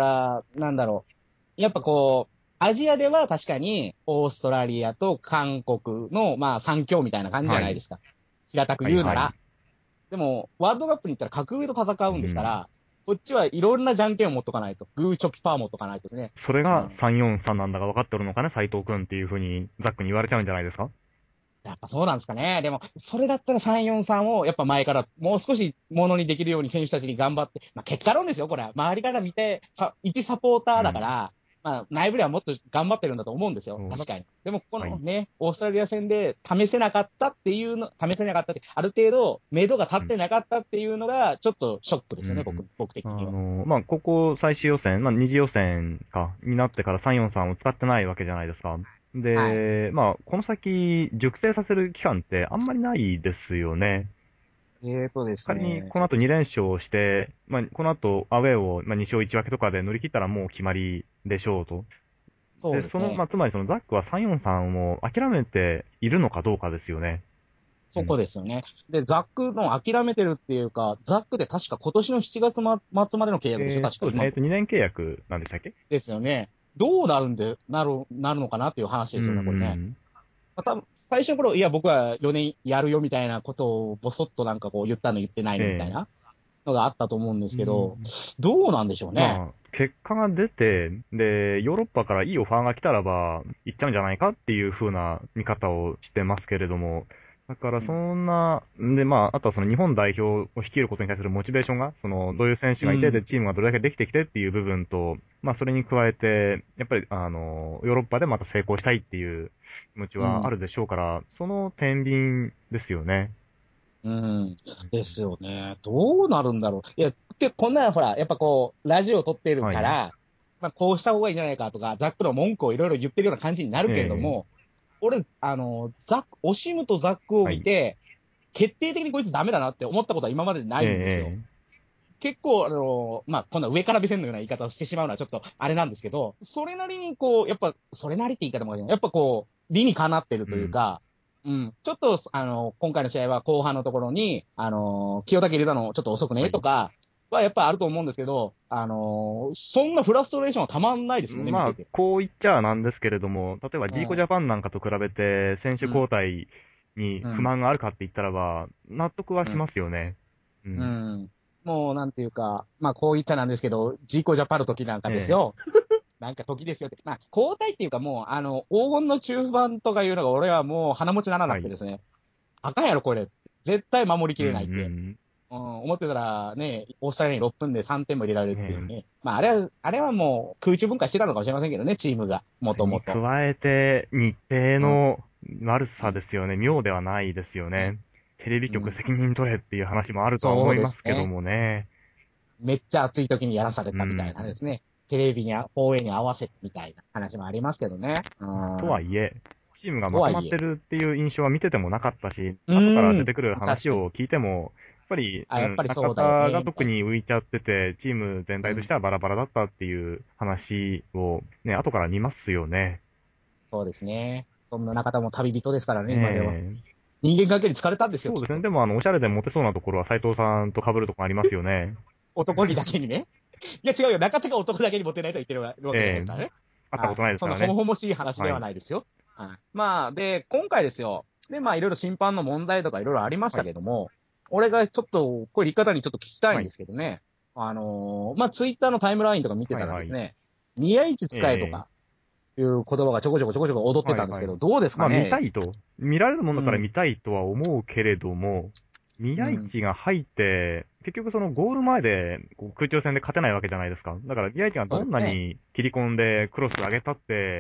なんだろう。やっぱこう、アジアでは確かに、オーストラリアと韓国の、まあ、三強みたいな感じじゃないですか。はい、平たく言うなら。はいはい、でも、ワールドカップに行ったら格上と戦うんですから、うん、こっちはいろんなじゃんけんを持っとかないと。グーチョキパー持っとかないとですね。 それがさんよんさんなんだが分かってるのかね、斉藤くんっていう風にザックに言われちゃうんじゃないですか？ やっぱそうなんですかね。でも、それだったらさんよんさんをやっぱ前からもう少しものにできるように選手たちに頑張って、まあ結果論ですよ、これは。周りから見て、さ、一サポーターだから、うん、まあ内部ではもっと頑張ってるんだと思うんですよ。確かに。でも、このね、はい、オーストラリア戦で試せなかったっていうの、試せなかったって、ある程度、目処が立ってなかったっていうのが、ちょっとショックですよね、うん、僕、僕的には。 あのー、まあ、ここ最終予選、まあ、二次予選か、になってからさんよんさんを使ってないわけじゃないですか。で、はい、まあ、この先、熟成させる期間ってあんまりないですよね。 えーとですね。 仮にこの後に連勝して、まあ、この後アウェーを、まあ、に勝いち分けとかで乗り切ったらもう決まりでしょうと。 そうですね。 で、その、まあ、つまりそのザックはさんよんさんを諦めているのかどうかですよね。 そこですよね。うん、で、ザックの諦めてるっていうか、ザックで確か今年のしちがつ末までの契約でしょ、 えー、 確か。 そうですね。えっと、にねん契約なんでしたっけ？ ですよね。どうなるんで、なる、なるのかなっていう話ですよね、これね。まあ、多分最初の頃、いや、僕はよねんやるよみたいなことをぼそっとなんかこう言ったの言ってないのみたいなのがあったと思うんですけど、えー、どうなんでしょうね。 まあ、結果が出て、で、ヨーロッパからいいオファーが来たらば、行っちゃうんじゃないかっていう風な見方をしてますけれども、だからそんな、うん、で、まあ、あとはその日本代表を率いることに対するモチベーションが、その、どういう選手がいて、で、チームがどれだけできてきてっていう部分と、まあ、それに加えて、やっぱり、あの、ヨーロッパでまた成功したいっていう気持ちはあるでしょうから、うん、その天秤ですよね。 うん。ですよね。どうなるんだろう。いや、で、こんな、ほら、やっぱこう、ラジオを撮ってるから、はい、まあ、こうした方がいいんじゃないかとか、ザックの文句をいろいろ言ってるような感じになるけれども、えー、俺、あの、ザック、オシムとザックを見て、はい、決定的にこいつダメだなって思ったことは今までないんですよ。えー、結構、あの、まあ、こんな上から目線のような言い方をしてしまうのはちょっとあれなんですけど、それなりにこう、やっぱ、それなりって言い方もあるやっぱこう、理にかなってるというか、うん、うん、ちょっと、あの、今回の試合は後半のところに、あの、清武入れたのちょっと遅くね、とか、はやっぱあると思うんですけど、あのー、そんなフラストレーションはたまんないですよね、 まあ、 見てて。 こう言っちゃなんですけれども、例えばジーコジャパンなんかと比べて選手交代に不満があるかって言ったらば、納得はしますよね。 うん。うんうん、もう、なんていうか、まあ、こう言っちゃなんですけど、ジーコジャパンの時なんかですよ。ええなんか時ですよって。まあ、交代っていうかもう、あの、黄金の中盤とかいうのが俺はもう鼻持ちならなくてですね。はい、あかんやろ、これ。絶対守りきれないって。うん、うんうん、思ってたらね、オーストラリアにろっぷんでさんてんも入れられるっていうね。ねまあ、あれは、あれはもう空中分解してたのかもしれませんけどね、チームが。もともと。 加えて、日程の悪さですよね。うん、妙ではないですよね。うん、テレビ局責任取れっていう話もあるとは思いますけどもね。 めっちゃ暑い時にやらされたみたいなですね。うんテレビに、放映に合わせてみたいな話もありますけどね。 うんとはいえ、チームがまとまってるっていう印象は見ててもなかったし、後から出てくる話を聞いても、やっぱり、 あ、やっぱりそうだよね。中田が特に浮いちゃってて、チーム全体としてはバラバラだったっていう話をね、後から見ますよね。 そうですね。そんな中田も旅人ですからね、今では。人間関係に疲れたんですよ。 そうですね。でも、あの、おしゃれでモテそうなところは斉藤さんと被るとこありますよね。 男にだけにね。いや違うよ。中田が男だけにモテないと言ってるわけじゃないですからね。 えー、会ったことないですからね。 そのほもほもしい話ではないですよ。はい。はい、まあ、で、今回ですよ。で、まあ、いろいろ審判の問題とかいろいろありましたけども、はい、 俺がちょっと、これ立方にちょっと聞きたいんですけどね。はい、あのー、まあ、ツイッターのタイムラインとか見てたらですね、はいはい、宮市使えとか、いう言葉がちょこちょこちょこちょこ踊ってたんですけど、はいはい、どうですかね。 まあ見たいと。見られるものから見たいとは思うけれども、うん、宮市が入って、結局そのゴール前でこう空中戦で勝てないわけじゃないですか。だから宮市がどんなに切り込んでクロス上げたって、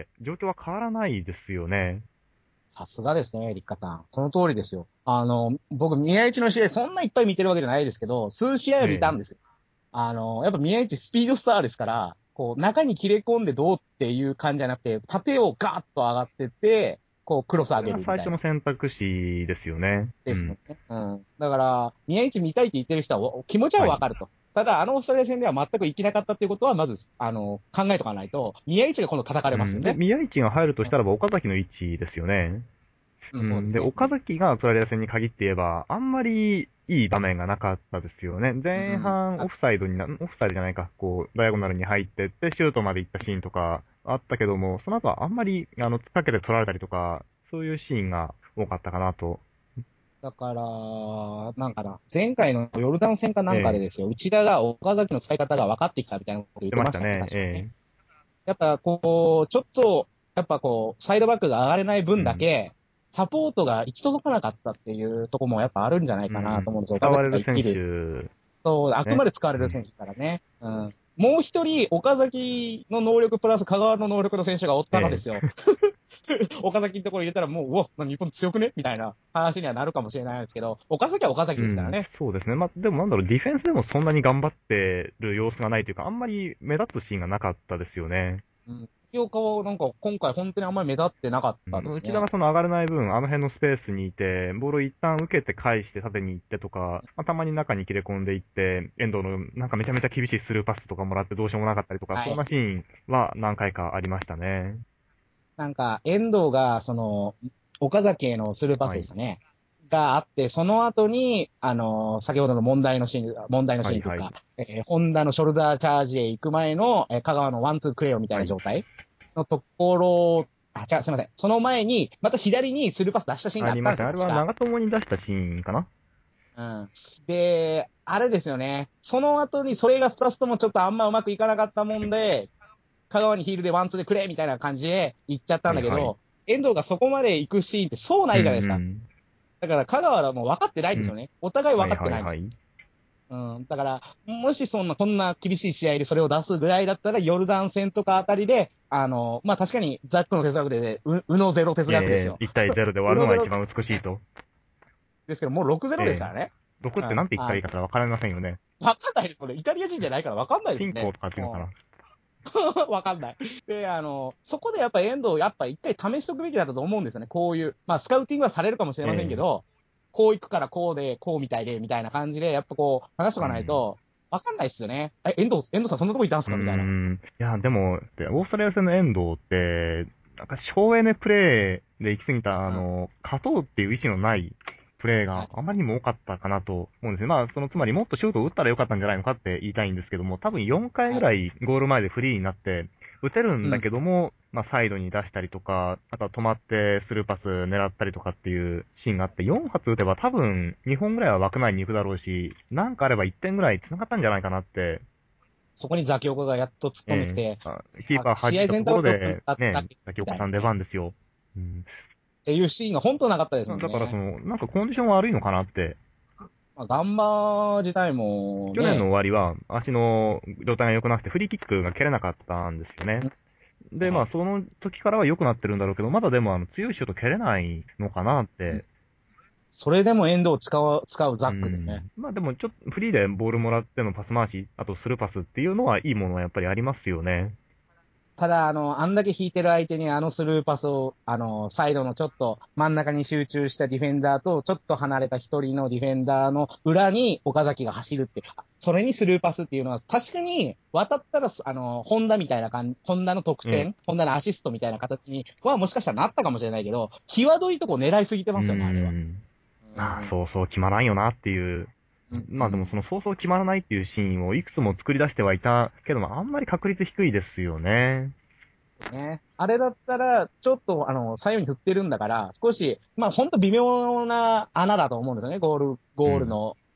状況は変わらないですよね。 さすがですね、立花さん。その通りですよ。あの、僕、宮市の試合そんないっぱい見てるわけじゃないですけど、数試合は見たんですよ。ええ、あの、やっぱ宮市スピードスターですから、こう、中に切れ込んでどうっていう感じじゃなくて、縦をガーッと上がってって、こう、クロス上げるみたいな。 最初の選択肢ですよね。 ですよね。うん。うん、だから、宮市見たいって言ってる人は、気持ちはわかると。はい、ただ、あのオーストラリア戦では全く生きなかったっていうことは、まず、あの、考えとかないと、宮市が今度叩かれますよね。 うん、で、宮市が入るとしたらば、岡崎の位置ですよね。うん、で、ね、で、岡崎がオーストラリア戦に限って言えば、あんまりいい場面がなかったですよね。前半、オフサイドにな、オフサイドじゃないか、こう、ダイアゴナルに入ってって、シュートまで行ったシーンとかあったけども、その後はあんまり、あの、突っかけて取られたりとか、そういうシーンが多かったかなと。 だから、なんかな、前回のヨルダン戦かなんかでですよ、ええ、内田が岡崎の使い方が分かってきたみたいなこと言ってましたね。出ましたね。ね、ええ、やっぱこう、ちょっと、やっぱこう、サイドバックが上がれない分だけ、うん、サポートが行き届かなかったっていうところもやっぱあるんじゃないかなと思うんですよ。 うん、使われる選手。 そう、あくまで使われる選手からね。うん。もう一人、岡崎の能力プラス香川の能力の選手がおったのですよ。ええ、岡崎のところ入れたらもう、うわ、日本強くねみたいな話にはなるかもしれないんですけど、岡崎は岡崎ですからね。 うん、そうですね。まあ、でもなんだろう、ディフェンスでもそんなに頑張ってる様子がないというか、あんまり目立つシーンがなかったですよね。 うん。清岡はなんか今回本当にあんまり目立ってなかったですね。 内田がその上がれない分、あの辺のスペースにいて、ボールを一旦受けて返して縦に行ってとか、まあ、たまに中に切れ込んでいって、遠藤のなんかめちゃめちゃ厳しいスルーパスとかもらってどうしようもなかったりとか、はい、そんなシーンは何回かありましたね。 なんか、遠藤が、その、岡崎へのスルーパスですね。はい、があって、その後に、あの、先ほどの問題のシーン、問題のシーンというか、はいはい、えー、ホンダのショルダーチャージへ行く前の、えー、香川のワンツークレオみたいな状態のところ、はい、あ、違う、すいません。その前に、また左にスルーパス出したシーンがあったんですよ。 ありました。あれは長友に出したシーンかな。 うん。で、あれですよね。その後にそれが二つともちょっとあんまうまくいかなかったもんで、香川にヒールでワンツーでくれみたいな感じで行っちゃったんだけど、はいはい、遠藤がそこまで行くシーンってそうないじゃないですか。うんうん、だから香川はもう分かってないんですよね。うん、お互い分かってないんですよ。はいはいはい、うん。だから、もしそんな、こんな厳しい試合でそれを出すぐらいだったら、ヨルダン戦とかあたりで、あの、まあ、確かにザックの哲学で、う、うのゼロ哲学ですよ。 えー、いち対ゼロで終わるのが一番美しいと。 ですけど、もうろくゼロですからね。 えー、ろくってなんて言ったらいいか分からませんよね。 分かんないです、これ。イタリア人じゃないから分かんないですね。 進行とかっていうのかな。 わかんない。で、あの、そこでやっぱ遠藤、やっぱ一回試しとくべきだったと思うんですよね。こういう。まあ、スカウティングはされるかもしれませんけど、えー、こう行くからこうで、こうみたいで、みたいな感じで、やっぱこう、話しとかないと、わかんないっすよね。え、遠藤、遠藤さんそんなとこいたんすかみたいな。 うん。いや、でも、オーストラリア戦の遠藤って、なんか省エネプレーで行き過ぎた、あの、勝とうっていう意思のないプレーがあまりにも多かったかなと思うんですね。まあ、その、つまりもっとシュートを打ったらよかったんじゃないのかって言いたいんですけども、多分よんかいぐらいゴール前でフリーになって、打てるんだけども、うん、まあ、サイドに出したりとか、あとは止まってスルーパス狙ったりとかっていうシーンがあって、よん発打てば多分にほんぐらいは枠内に行くだろうし、なんかあればいってんぐらい繋がったんじゃないかなって。 そこにザキオカがやっと突っ込んできて、えー、キーパー弾いたところで、ね、ザキオカさん出番ですよ。うん、 っていうシーンが本当なかったですもんね。 だからその、なんかコンディション悪いのかなって。 まあ、ガンバ自体も、ね、 去年の終わりは足の状態が良くなくてフリーキックが蹴れなかったんですよね。で、まあその時からは良くなってるんだろうけど、まだでもあの強いシュート蹴れないのかなって。うん、 それでもエンドを使う、使うザックでね。 まあでもちょっとフリーでボールもらってのパス回し、あとスルーパスっていうのはいいものはやっぱりありますよね。 ただ、あの、あんだけ引いてる相手にあのスルーパスを、あの、サイドのちょっと真ん中に集中したディフェンダーと、ちょっと離れた一人のディフェンダーの裏に岡崎が走るって、それにスルーパスっていうのは、確かに渡ったら、あの、ホンダみたいな感じ、ホンダの得点、うん、ホンダのアシストみたいな形にはもしかしたらなったかもしれないけど、際どいとこ狙いすぎてますよね、あれは。 まあ、そうそう決まらんよなっていう。まあでもそのそうそう決まらないっていうシーンをいくつも作り出してはいたけども、あんまり確率低いですよね。 ね。あれだったら、ちょっと、あの、左右に振ってるんだから、少し、まあ、ほんと微妙な穴だと思うんですよね、ゴール、ゴールの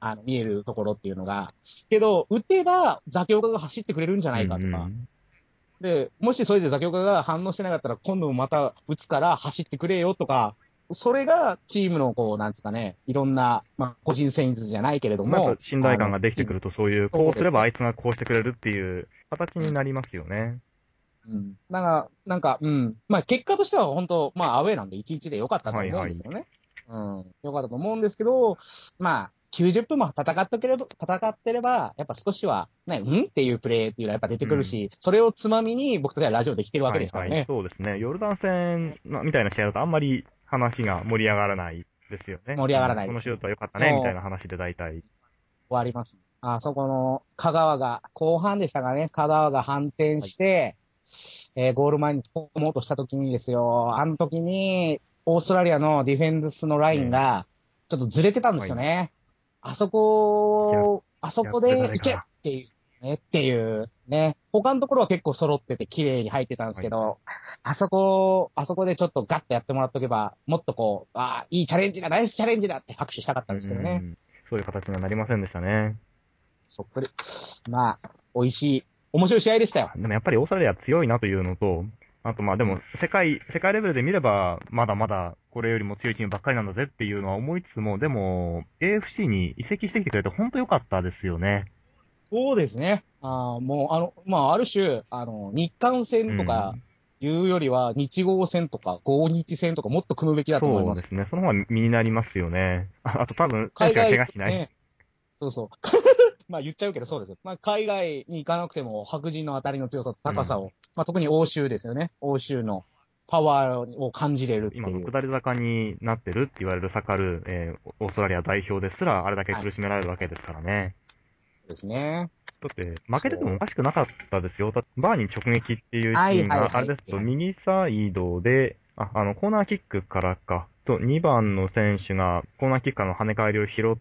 あの、見えるところっていうのが。けど、打てば、ザキオカが走ってくれるんじゃないかとか。 うんうん、 で、もしそれでザキオカが反応してなかったら、今度もまた打つから走ってくれよとか、それがチームのこう、なんですかね、いろんな、まあ、個人戦術じゃないけれども、 まあ、やっぱ信頼感ができてくると、そういう、こうすればあいつがこうしてくれるっていう形になりますよね。 うん。だから、なんか、うん。まあ、結果としては本当、まあ、アウェーなんでいちいちで良かったと思うんですよね。はいはい、うん。良かったと思うんですけど、まあ、きゅうじゅっぷんも戦ってければ、戦ってれば、やっぱ少しは、ね、うんっていうプレーっていうのはやっぱ出てくるし、うん、それをつまみに僕たちはラジオできてるわけですからね。はいはい、 そうですね。ヨルダン戦みたいな試合だとあんまり話が盛り上がらないですよね。 盛り上がらないです、ね。 このシュートは良かったね、みたいな話で大体。終わります。あそこの、香川が、後半でしたかね、香川が反転して、はい、えー、ゴール前に突っ込もうとした時にですよ、あの時に、オーストラリアのディフェンスのラインが、ちょっとずれてたんですよね。はい、あそこ、あそこで行けっていう、ね、っていう、ね。他のところは結構揃ってて綺麗に入ってたんですけど、はい、あそこ、あそこでちょっとガッとやってもらっとけば、もっとこう、ああ、いいチャレンジだ、ナイスチャレンジだって拍手したかったんですけどね。 うんそういう形にはなりませんでしたね。 そっくり。まあ、美味しい、面白い試合でしたよ。 でもやっぱりオーストラリア強いなというのと、あとまあでも世界、世界レベルで見れば、まだまだこれよりも強いチームばっかりなんだぜっていうのは思いつつも、でも エーエフシー に移籍してきてくれて本当良かったですよね。 そうですね。あもう、あの、まあ、ある種、あの、日韓戦とかいうよりは、日豪戦とか、豪日戦とかもっと組むべきだと思います。 そうですね。その方が身になりますよね。ああと多分、選手が怪我しない。 ね、そうそう。まあ言っちゃうけどそうですよ。まあ海外に行かなくても白人の当たりの強さと高さを、うん、まあ特に欧州ですよね。欧州のパワーを感じれるっていう。 今の下り坂になってるって言われるサカル、えー、オーストラリア代表ですら、あれだけ苦しめられるわけですからね。はい、 そうですね。 だって、負けててもおかしくなかったですよ。バーに直撃っていうシーンが、あれですと、右サイドで、あ、あの、コーナーキックからか、と、にばんの選手が、コーナーキックからの跳ね返りを拾って、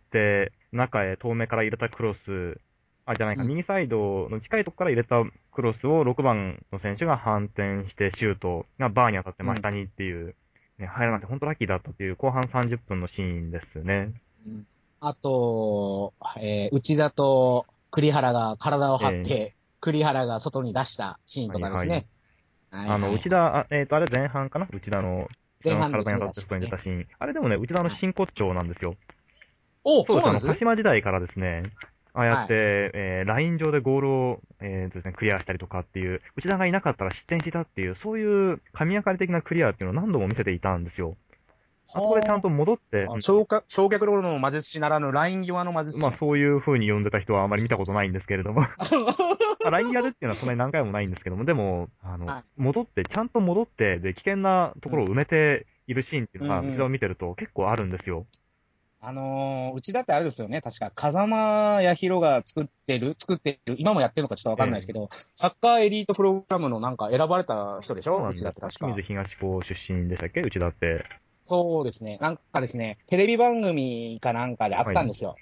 中へ遠目から入れたクロス、あ、じゃないか、うん、右サイドの近いところから入れたクロスをろくばんの選手が反転してシュートがバーに当たって真下にっていう、ね、入らなくて本当ラッキーだったっていう後半さんじゅっぷんのシーンですね。 うん、あと、えー、内田と栗原が体を張って、えー、栗原が外に出したシーンとかですね。 はいはい、あの、内田、あえっ、ー、と、あれ前半かな内田の、 前半体に当たって外に出たシーン。あれでもね、内田の真骨頂なんですよ。 おそうです、あの、鹿島時代からですね、ああやって、はい、えー、ライン上でゴールを、えーとですね、クリアしたりとかっていう、内田がいなかったら失点してたっていう、そういう神明かり的なクリアっていうのを何度も見せていたんですよ。あそこでちゃんと戻って、 焼却、焼却炉の魔術師ならぬライン際の魔術師。 まあそういう風に呼んでた人はあまり見たことないんですけれども。まあ、ライン際でっていうのはそんなに何回もないんですけども、でも、あの、はい、戻って、ちゃんと戻って、で、危険なところを埋めているシーンっていうのが、内田を見てると結構あるんですよ。 あのー、うちだってあれですよね。確か、風間彌弘が作ってる、作ってる、今もやってるのかちょっとわかんないですけど、えー、サッカーエリートプログラムのなんか選ばれた人でしょうちだって確か。 清水東高出身でしたっけうちだって。 そうですね。なんかですね、テレビ番組かなんかであったんですよ。はい、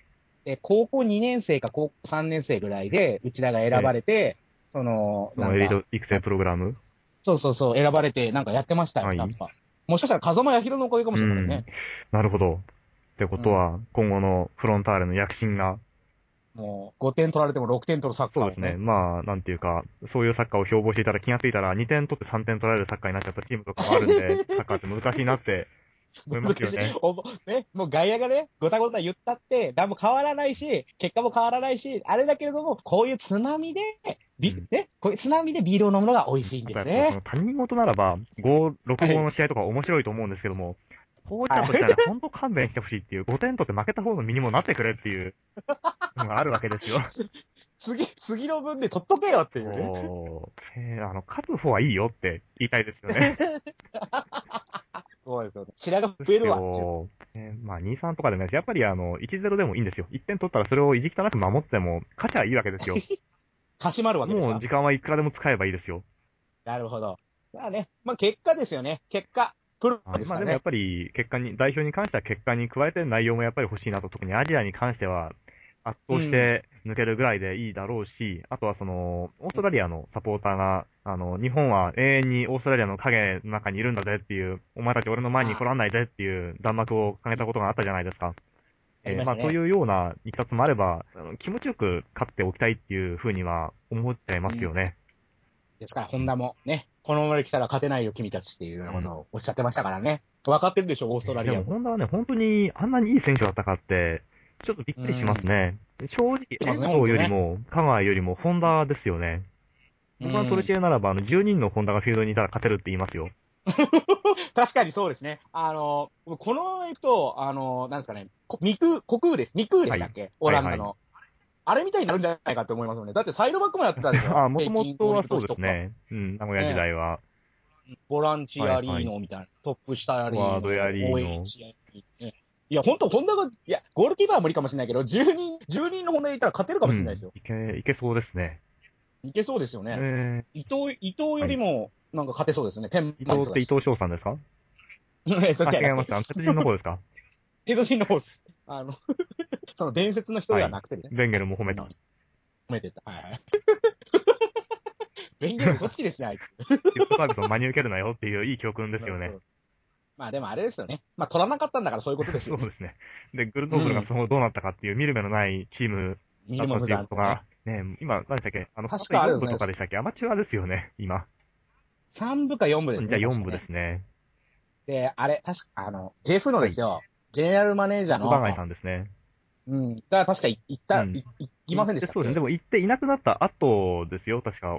で、高校にねん生か高校さんねん生ぐらいで、内田が選ばれて、えー、その、 なんか。エリート育成プログラムそうそうそう、選ばれて、なんかやってましたよ、はい、やっぱ。もしかしたら風間彌弘のおかげかもしれませんね。 なるほど。ってことは、うん、今後のフロンターレの躍進が。 もう、ごてん取られてもろくてん取るサッカーを、ね。 そうですね。まあ、なんていうか、そういうサッカーを標榜していたら気がついたらにてん取ってさんてん取られるサッカーになっちゃったチームとかもあるんで、サッカーって難しいなって思いますよね。 おね、もう外野がね、ごたごた言ったって、何も変わらないし、結果も変わらないし、あれだけれども、こういう津波で、ビ、うん、ね、こういう津波でビールを飲むのが美味しいんですね。 その他人事ならば、ご、ろくごの試合とか面白いと思うんですけども、こうちゃんとしたら、本当勘弁してほしいっていう、ごてん取って負けた方の身にもなってくれっていうのがあるわけですよ。 次、次の分で取っとけよっていうね。 えー、あの、勝つ方はいいよって言いたいですよね。 そうですよね。白髪増えるわ。 えー、まあ、にたいさんとかでもね、やっぱりあの、いちたいゼロでもいいんですよ。いってん取ったらそれを意地汚く守っても、勝ちゃいいわけですよ。 かしまるわけですか。 もう時間はいくらでも使えばいいですよ。 なるほど。まあね、まあ結果ですよね。結果。プロですからね。 まあでもやっぱり、結果に、代表に関しては結果に加えて内容もやっぱり欲しいなと、特にアジアに関しては、圧倒して抜けるぐらいでいいだろうし、うん、あとはその、オーストラリアのサポーターが、あの、日本は永遠にオーストラリアの影の中にいるんだぜっていう、お前たち俺の前に来らんないぜっていう弾幕を掲げたことがあったじゃないですか。 えー、まあ、 ねというようないきさつもあれば、あの気持ちよく勝っておきたいっていうふうには思っちゃいますよね。 ですから、ホンダもね、このままで来たら勝てないよ、君たちっていうようなことをおっしゃってましたからね。分かってるでしょ、オーストラリでも、 アも。 ホンダはね、本当にあんなにいい選手だったかって、ちょっとびっくりしますね。正直、 まあね遠藤よりも、香川よりも、ホンダですよね。僕の取り知恵ならば、あの、じゅうにんのホンダがフィールドにいたら勝てるって言いますよ。 確かにそうですね。あの、このまま行くと、あの、なんですかね、こミク、コクーです。ミクーでしたっけ、はい、オランダの、はいはい。あれみたいになるんじゃないかって思いますよね。だってサイドバックもやってたでしょ。 あ、もともとはそうですね。うん、名古屋時代は。 ね、ボランチやリーノみたいな、はいはい、トップ下やリーノ、 ワードやリーノ。 オーエイチ やリーノ。いや、ほんと、ホンダが、いや、ゴールキーパーは無理かもしれないけど、じゅうにん、じゅうにんのホンダにいたら勝てるかもしれないですよ。 うん、いけ、いけそうですね。 いけそうですよね。 えー、 伊藤、伊藤よりも、なんか勝てそうですね。 はい、伊藤って伊藤翔さんですか？ え、そっちあ、違います。あの、鉄人の方ですか？ 鉄人の方です。あの、その伝説の人ではなくてね。 はい、ベンゲルも褒めた。 うん、褒めてた。はい。ベンゲル嘘つきですね、あいつ。 リップサービスを真に受けるなよっていういい教訓ですよね。 まあでもあれですよね。まあ取らなかったんだからそういうことですよね。 そうですね。で、グルノーブルがそのどうなったかっていう見る目のないチームだったっていうことが、ね、ね、今、何でしたっけ？あの、確かよん部とかでしたっけ？アマチュアですよね、今。 さん部かよん部ですね。 じゃあよん部ですね。 で、あれ、確か、あの、ジェフのですよ。はい、ジェネラルマネージャーの。 小川さんですね。 うん。が、確か行った、うん、行きませんでしたっけ？ そうですね。でも行っていなくなった後ですよ、確か、うん、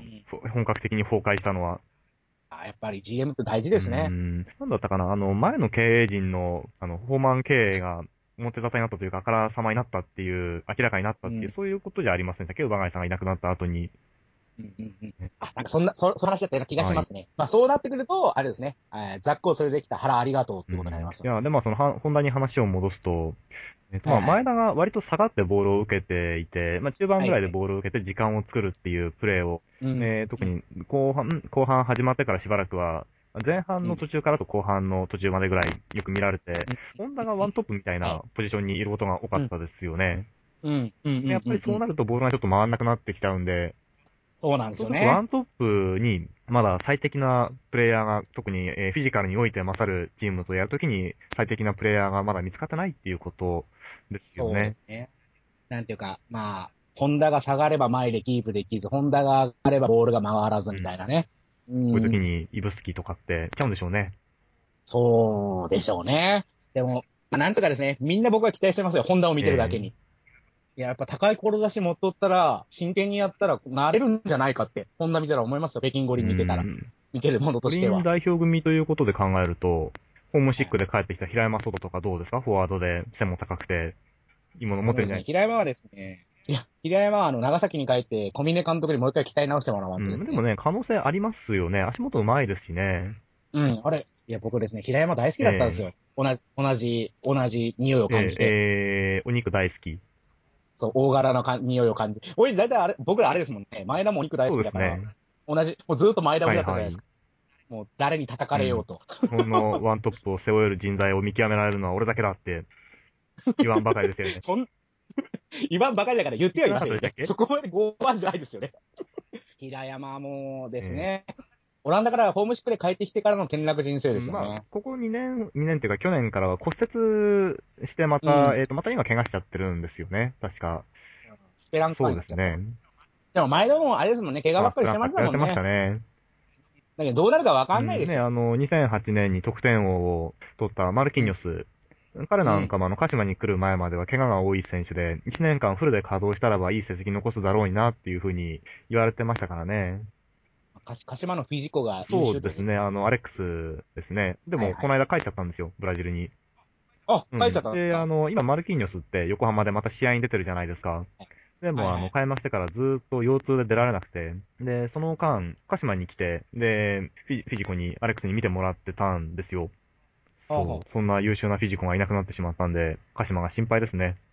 本格的に崩壊したのは。 あ、やっぱり ジーエム って大事ですね。 うん。なんだったかな、あの、前の経営陣の、あの、フォーマン経営が表沙汰になったというか、あからさまになったっていう、明らかになったっていう、うん、そういうことじゃありませんでしたっけ？馬貝さんがいなくなった後に。 うんうんうん、あ、なんかそんな、そ、その話だったような気がしますね。はい、まあそうなってくると、あれですね、えー、ザックをそれできた原ありがとうっていうことになります、 うん。いや、でもその、ホンダに話を戻すと、えっと、まあ、前田が割と下がってボールを受けていて、まあ、中盤ぐらいでボールを受けて時間を作るっていうプレーを、はい、えー、特に後半、後半始まってからしばらくは、前半の途中からと後半の途中までぐらいよく見られて、ホンダがワントップみたいなポジションにいることが多かったですよね。うん。うん。やっぱりそうなるとボールがちょっと回んなくなってきちゃうんで、 そうなんですよね。 ワントップにまだ最適なプレイヤーが、特にフィジカルにおいて勝るチームとやるときに最適なプレイヤーがまだ見つかってないっていうことですよね。そうですね。 なんていうか、まあ、ホンダが下がれば前でキープできず、ホンダが上がればボールが回らずみたいなね。 うん、こういう時にイブスキとかって来ちゃうんでしょうね。 そうでしょうね。でも、まあ、なんとかですね、みんな僕は期待してますよ、ホンダを見てるだけに。えー、いや、やっぱ高い志持っとったら、真剣にやったらなれるんじゃないかって、ホンダ見たら思いますよ、北京五輪見てたら。見てるものとしては。 五輪代表組ということで考えると、ホームシックで帰ってきた平山外とかどうですか？はい、フォワードで背も高くて、いいもの持ってるんじゃないですか。 平山はですね、いや、平山はあの、長崎に帰って、小峰監督にもう一回鍛え直してもらわんとですね、 うん。でもね、可能性ありますよね。足元上手いですしね。 うん、あれ、いや、僕ですね、平山大好きだったんですよ。えー、同じ、同じ、同じ匂いを感じて。 えー、えー、お肉大好き。 そう、大柄なか匂いを感じて。おい、だいたいあれ、僕らあれですもんね。前田もお肉大好きだから。そうですね。同じ、もうずっと前田推しだったじゃないですか。はいはい、もう誰に叩かれようと。 うん、このワントップを背負える人材を見極められるのは俺だけだって、言わんばかりですよね。 そん、言わんばかりだから言ってはいませんよね。そこまでごばんじゃないですよね。平山もですね、えー、オランダからホームシックで帰ってきてからの転落人生ですよね。 まあ、ここにねん、にねんっていうか去年からは骨折してまた、うん、えっ、ー、と、また今怪我しちゃってるんですよね、確か。 スペランカそうですね。 でも前田もあれですもんね、怪我ばっかりしてましたもんね。 やってましたね。 だけどどうなるかわかんないですよ。 うん、ね、あの、にせんはちねんに得点王を取ったマルキニョス。うん、彼なんかもあの、鹿島に来る前までは怪我が多い選手で、いちねんかんフルで稼働したらばいい成績残すだろうになっていうふうに言われてましたからね。 鹿島のフィジコが優秀そうですね、あの、アレックスですね。でも、この間帰っちゃったんですよ、ブラジルに。 あ、帰っちゃったんですか、うん、で、あの、今、マルキーニョスって横浜でまた試合に出てるじゃないですか。でも、はいはい、あの、開幕してからずっと腰痛で出られなくて、で、その間、鹿島に来て、で、フィ、フィジコに、アレックスに見てもらってたんですよ。そう、そんな優秀なフィジコがいなくなってしまったんで、鹿島が心配ですね。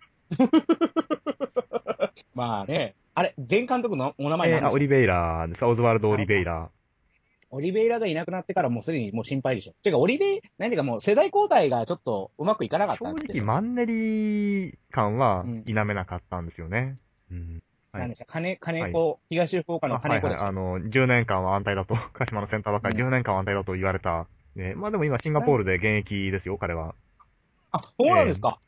まあね、あれ、前監督のお名前何ですか？ えー、あ、オリベイラですか、オズワルド・オリベイラ。 オリベイラがいなくなってからもうすでにもう心配でしょ。てか、オリベイ、何ていうかもう世代交代がちょっとうまくいかなかったんですよ。 正直、マンネリ感は否めなかったんですよね。うん。うん、 はい、何でした金、金子、はい、東福岡の金子でした。 はいはい、あの、じゅうねんかんは安泰だと、鹿島のセンターばっかりじゅうねんかんは安泰だと言われた。ね、まあでも今シンガポールで現役ですよ、彼は。 あ、そうなんですか。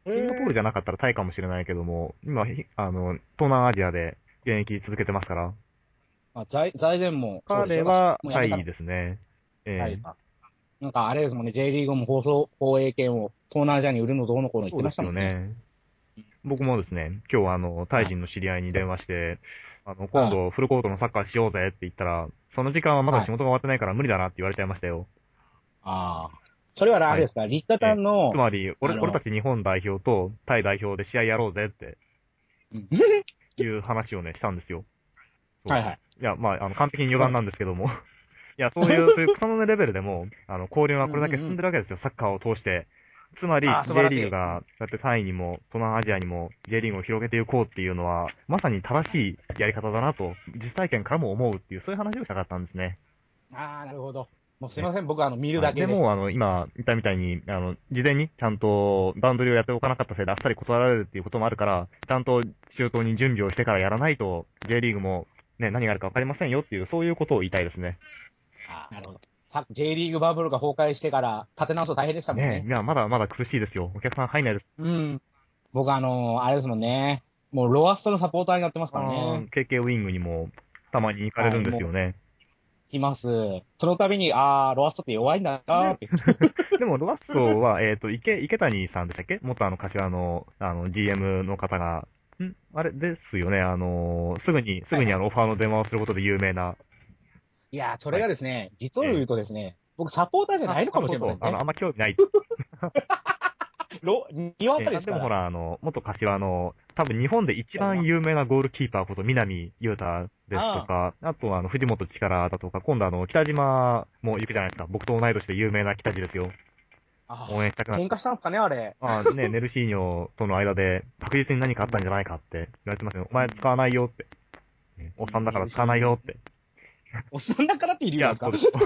シンガポールじゃなかったらタイかもしれないけども、今、ひあの、東南アジアで現役続けてますから。 あ、財、財前もそうでしょ。 彼はもうやめたのタイですね。ええはい。なんかあれですもんね、J リーグも放送、放映権を東南アジアに売るのどうのこうの言ってましたもんね。 そうですよね。僕もですね、今日あの、タイ人の知り合いに電話して、あの、今度フルコートのサッカーしようぜって言ったら、その時間はまだ仕事が終わってないから無理だなって言われちゃいましたよ。 ああ。それはあれですか、立花さんの、 つまり、俺、 あの俺たち日本代表とタイ代表で試合やろうぜってうんいう話をね、したんですよ。そうはいはい。 いや、まあ、あの、完璧に余談なんですけども。いや、そういう、そういう草の根レベルでも、あの、交流がこれだけ進んでるわけですよ、サッカーを通して。つまり、 あー素 J 晴らしいリーグが、だってタイにも、東南アジアにも、J リーグを広げていこうっていうのは、まさに正しいやり方だなと、実体験からも思うっていう、そういう話をしたかったんですね。 ああ、なるほど。もうすいません、僕あの、見るだけで、 で。 もう、あの、今、言ったみたいに、あの、事前に、ちゃんと、段取りをやっておかなかったせいで、あっさり断られるっていうこともあるから、ちゃんと、周到に準備をしてからやらないと、J リーグも、ね、何があるかわかりませんよっていう、そういうことを言いたいですね。 あーなるほど。さ J リーグバブルが崩壊してから、立て直すの大変でしたもんね。 ねいや、まだまだ苦しいですよ。お客さん入んないです。 うん。僕あのーあれですもんね。もうロアストのサポーターになってますからあねー。ケーケー ウィングにも、たまに行かれるんですよね。 来ます。その度に、あー、ロアストって弱いんだなーって。 でも、ロアッソは、えっ、と、池、池谷さんでしたっけ元あの、柏の、あの、ジーエム の方が、んあれですよね、あのーすぐに、すぐにあの、オファーの電話をすることで有名な。 いやー、それがですね、実を言うとですね、僕サポーターじゃないのかもしれませんあ、そうそうあの、 ね。 あんま興味ない。 ロ、にわえかですから。 でもほら、あの、元柏の、多分日本で一番有名なゴールキーパーこと南優太ですとか、あとはあの、藤本力だとか、今度あの、北島も行くじゃないですか。僕と同い年で有名な北地ですよ。 あ応援したくなっ喧嘩したんすかね、あれ。 あね、ネルシーニョとの間で確実に何かあったんじゃないかって言われてますよ。お前使わないよって。ねおっさんだから使わないよって。 おっさんだからっていう理いや、 由なんですかそうですよ。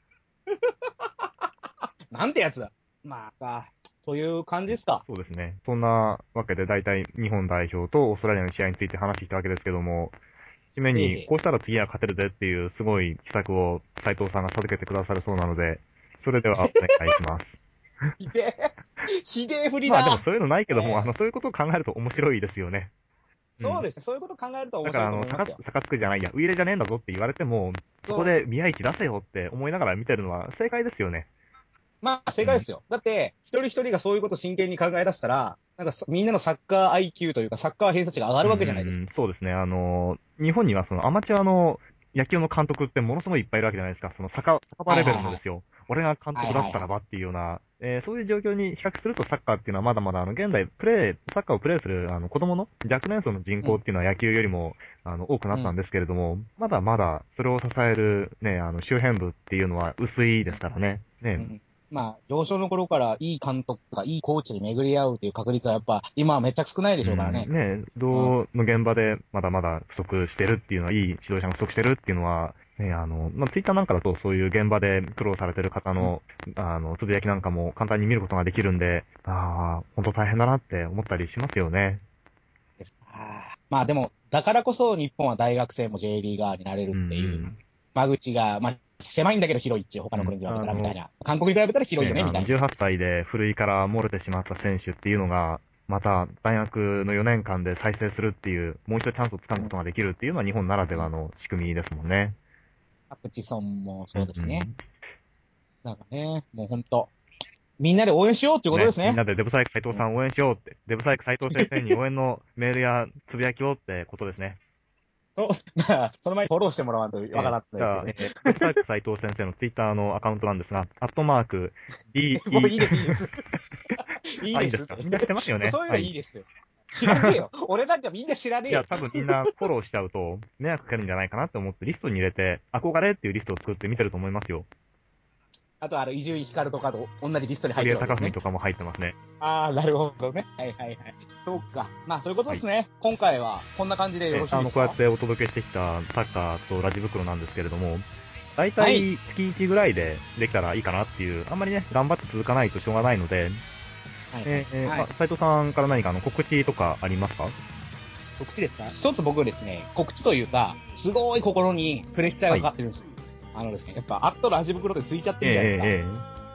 なんてやつだ。まあ、か、という感じですか。 そうですね。そんなわけで大体日本代表とオーストラリアの試合について話してきたわけですけども、締めえにえこうしたら次は勝てるぜっていうすごい秘策を斉藤さんが授けてくださるそうなので、それではお願いします。 ひでえ、ひでえ振りだ。 まあでもそういうのないけども、 ええあの、そういうことを考えると面白いですよね。 そうですね。そういうこと考えると面だからあの、 白いと思いますよ。 サカサカつくじゃないや、ウイイレじゃねえんだぞって言われても、そこで宮市出せよって思いながら見てるのは正解ですよね。 まあ、正解ですよ。だって、一人一人がそういうことを真剣に考え出したら、なんかそみんなのサッカー アイキュー というか、サッカー偏差値が上がるわけじゃないですか。 うんうんそうですね。あの、日本にはそのアマチュアの野球の監督ってものすごいいっぱいいるわけじゃないですか。その酒酒場レベルのですよ。俺が監督だったらばっていうような、えーそういう状況に比較するとサッカーっていうのはまだまだあの現代プレー、サッカーをプレーするあの子供の若年層の人口っていうのは野球よりも、あの多くなったんですけれども、まだまだそれを支えるね、あの周辺部っていうのは薄いですからね。ね。 うんまあ、幼少の頃からいい監督とかいいコーチに巡り合うという確率はやっぱ今はめっちゃ少ないでしょうからね。 うん、ね、指導の現場でまだまだ不足してるっていうのは、いい指導者が不足してるっていうのは、ね、あの、まあ、ツイッターなんかだとそういう現場で苦労されてる方の、あの、つぶやきなんかも簡単に見ることができるんで、ああ、本当大変だなって思ったりしますよね。 あーまあでも、だからこそ日本は大学生も J リーガーになれるっていう、 ん間口が、まあ、狭いんだけど広いっていう、他の国に比べたらみたいな。韓国に比べたら広いよね、みたいじゅうな。 はっさいでふるいから漏れてしまった選手っていうのが、また大学のよねんかんで再生するっていう、もう一度チャンスをつかむことができるっていうのは日本ならではの仕組みですもんね。 アプチソンもそうですね。 んなんかね、もうほんと、みんなで応援しようっていうことですね。 みんなでデブサイク斉藤さん応援しようって、デブサイク斉藤先生に応援のメールやつぶやきをってことですね。 そう、まあ、その前にフォローしてもらわんとわからないじゃあ、 ですけどね。 えーデブサイク斉藤先生のツイッターのアカウントなんですが、アットマーク、D、 もういいです、いいです。いいあ、いいでですすかみんな知ってますよね。 そういうのはいいいですよ。知らねえよ。俺なんかみんな知らねえよいや、。多分みんなフォローしちゃうと、迷惑かけるんじゃないかなって思ってリストに入れて、憧れっていうリストを作って見てると思いますよ。 あと、あの、伊集院光とかと同じリストに入っ堀江てるわけですね。 貴文とかも入ってますね。 ああ、なるほどね。はいはいはい。そうか。まあ、そういうことですね。今回は、こんな感じでよろしいあの、 ですか？ こうやってお届けしてきたサッカーとラジ袋なんですけれども、大は体い月いちぐらいでできたらいいかなっていう、あんまりね、頑張って続かないとしょうがないので、 はいえーえーはいまあ、斉藤さんから何かあの告知とかありますか？ 告知ですか？一つ僕ですね、告知というか、すごい心にプレッシャーがかかってるんですよ。あのですね、やっぱ、アットラジ袋ってついちゃってるじゃないですか。 えええ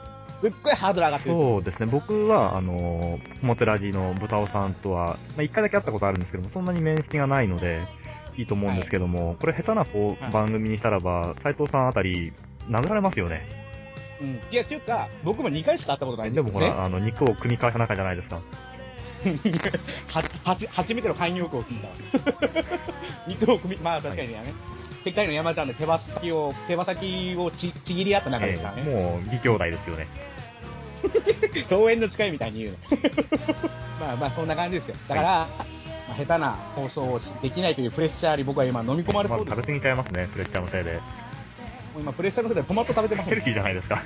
すっごいハードル上がってるんですよ。 そうですね。僕は、あの、モテラジのブタオさんとは、まあ、一回だけ会ったことあるんですけども、そんなに面識がないので、いいと思うんですけども、これ下手なこう、 はい番組にしたらば、斉藤さんあたり、殴られますよね。 うん。いや、っていうか、僕もにかいしか会ったことないんですよね。 でもほら、あの、肉を組み返さなきゃじゃないですか。 は、はち、初めての慣用句を聞いたわ。肉を組み、まあ確かにね、世界の山ちゃんで手羽先を、手羽先をち、ちぎり合った中ですからえーね。 もう、義兄弟ですよね。 共演の近いみたいに言うの。まあまあ、そんな感じですよ。だから、まあ、下手な放送をできないというプレッシャーに僕は今飲み込まれまそうです。 ず食べ過ぎちゃいますね、プレッシャーのせいで。 もう今プレッシャーのせいでトマト食べてますヘルシーじゃないですか。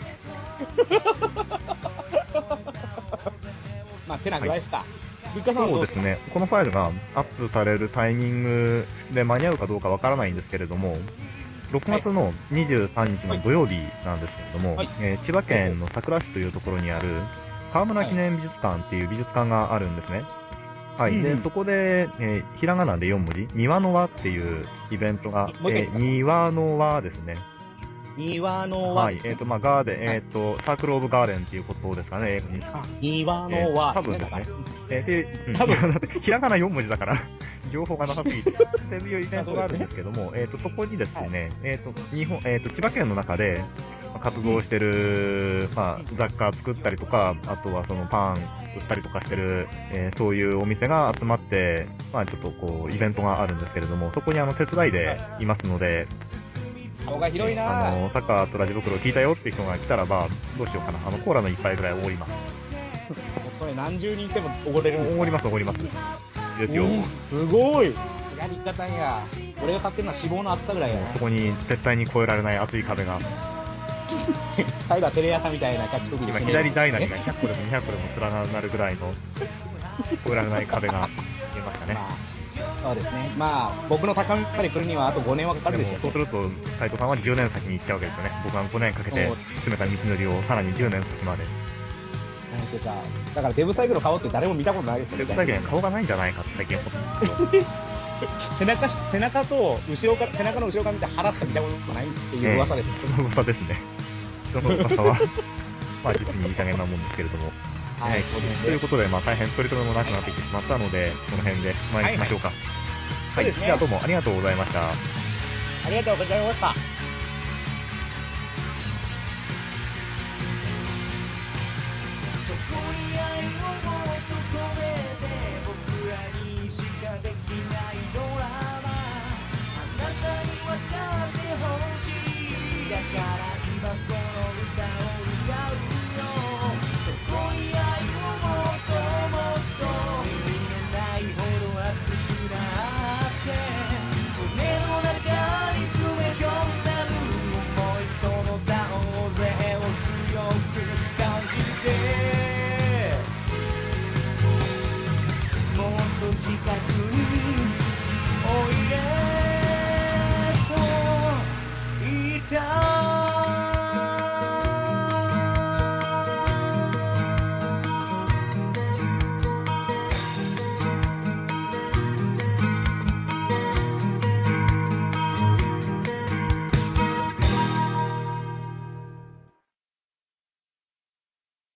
まあ、てなぐらいですか。物価さんはどうですか？ そうですね。このファイルがアップされるタイミングで間に合うかどうかわからないんですけれども、ろくがつのにじゅうさんにちの土曜日なんですけれども、 はいえー千葉県の佐倉市というところにある川村記念美術館っていう美術館があるんですね。はい。で、 うんうんそこで、えーひらがなでよんもじ、庭の輪っていうイベントが、 もう一回えー庭の輪ですね。 庭の輪はい。 ですね。 えっ、と、まあ、ガーデン、 はいえっ、と、サークルオブガーデンっていうことですかね、英語に。 あ、庭えーの輪多分ですね。えーで、うん、 多分いやだってひらがなよんもじだから、情報がなさすぎて。っていうイベントがあるんですけども、えっ、と、そこにですね、えっ、と、日本、えっ、と、千葉県の中で、まあ活動してる、まあ、雑貨作ったりとか、あとはそのパン売ったりとかしてる、えーそういうお店が集まって、まあ、ちょっとこう、イベントがあるんですけれども、そこにあの、手伝いでいますので、 顔が広いなぁ。 あの、サッカーとラジ袋聞いたよっていう人が来たらば、どうしようかな。あの、コーラの一杯ぐらいおごります。 それ何十人いてもおごれるんですか？ おごります、おごります。ですよ。 おーすごいやり方や。俺が買ってるのは脂肪の厚さぐらいやな。 そこに絶対に越えられない厚い壁が、 最後はテレ朝みたいなキャッチコピーで今締める左ダイナにがひゃっこでもにひゃっこでも連なるぐらいの、越えられない壁が見えましたね。 まあ、そうですね。まあ、僕の高みまで来るにはあとごねんはかかるででしょうね。 もそうすると、斉藤さんはじゅうねん先に行っちゃうわけですよね。僕はごねんかけてそう進めた道のりをさらにじゅうねん先まで。 なんていうか、だからデブサイクル買おうって誰も見たことないですよで、 ね。 具体的には顔がないんじゃないかって最近思ってるんですよ。 背中し、背中と後ろから、背中の後ろから見て腹しか見たことないっていう噂ですよ。 ええその噂ですね。その噂は、まあ実にいい加減なもんですけれども。 はいええそうですねということで、まあ大変取り留めもなくなってきてしまったので、この辺でお参りしましょうか。 そうですねじゃあどうもありがとうございました。 ありがとうございました。 そこに愛を求めて僕らにしかできないドラマあなたに分かってほしいだから今この歌を歌うよそこに愛をもっともっと意味のないほど熱くなって胸の中に詰め込んでる想いその他大勢を強く感じてもっと近く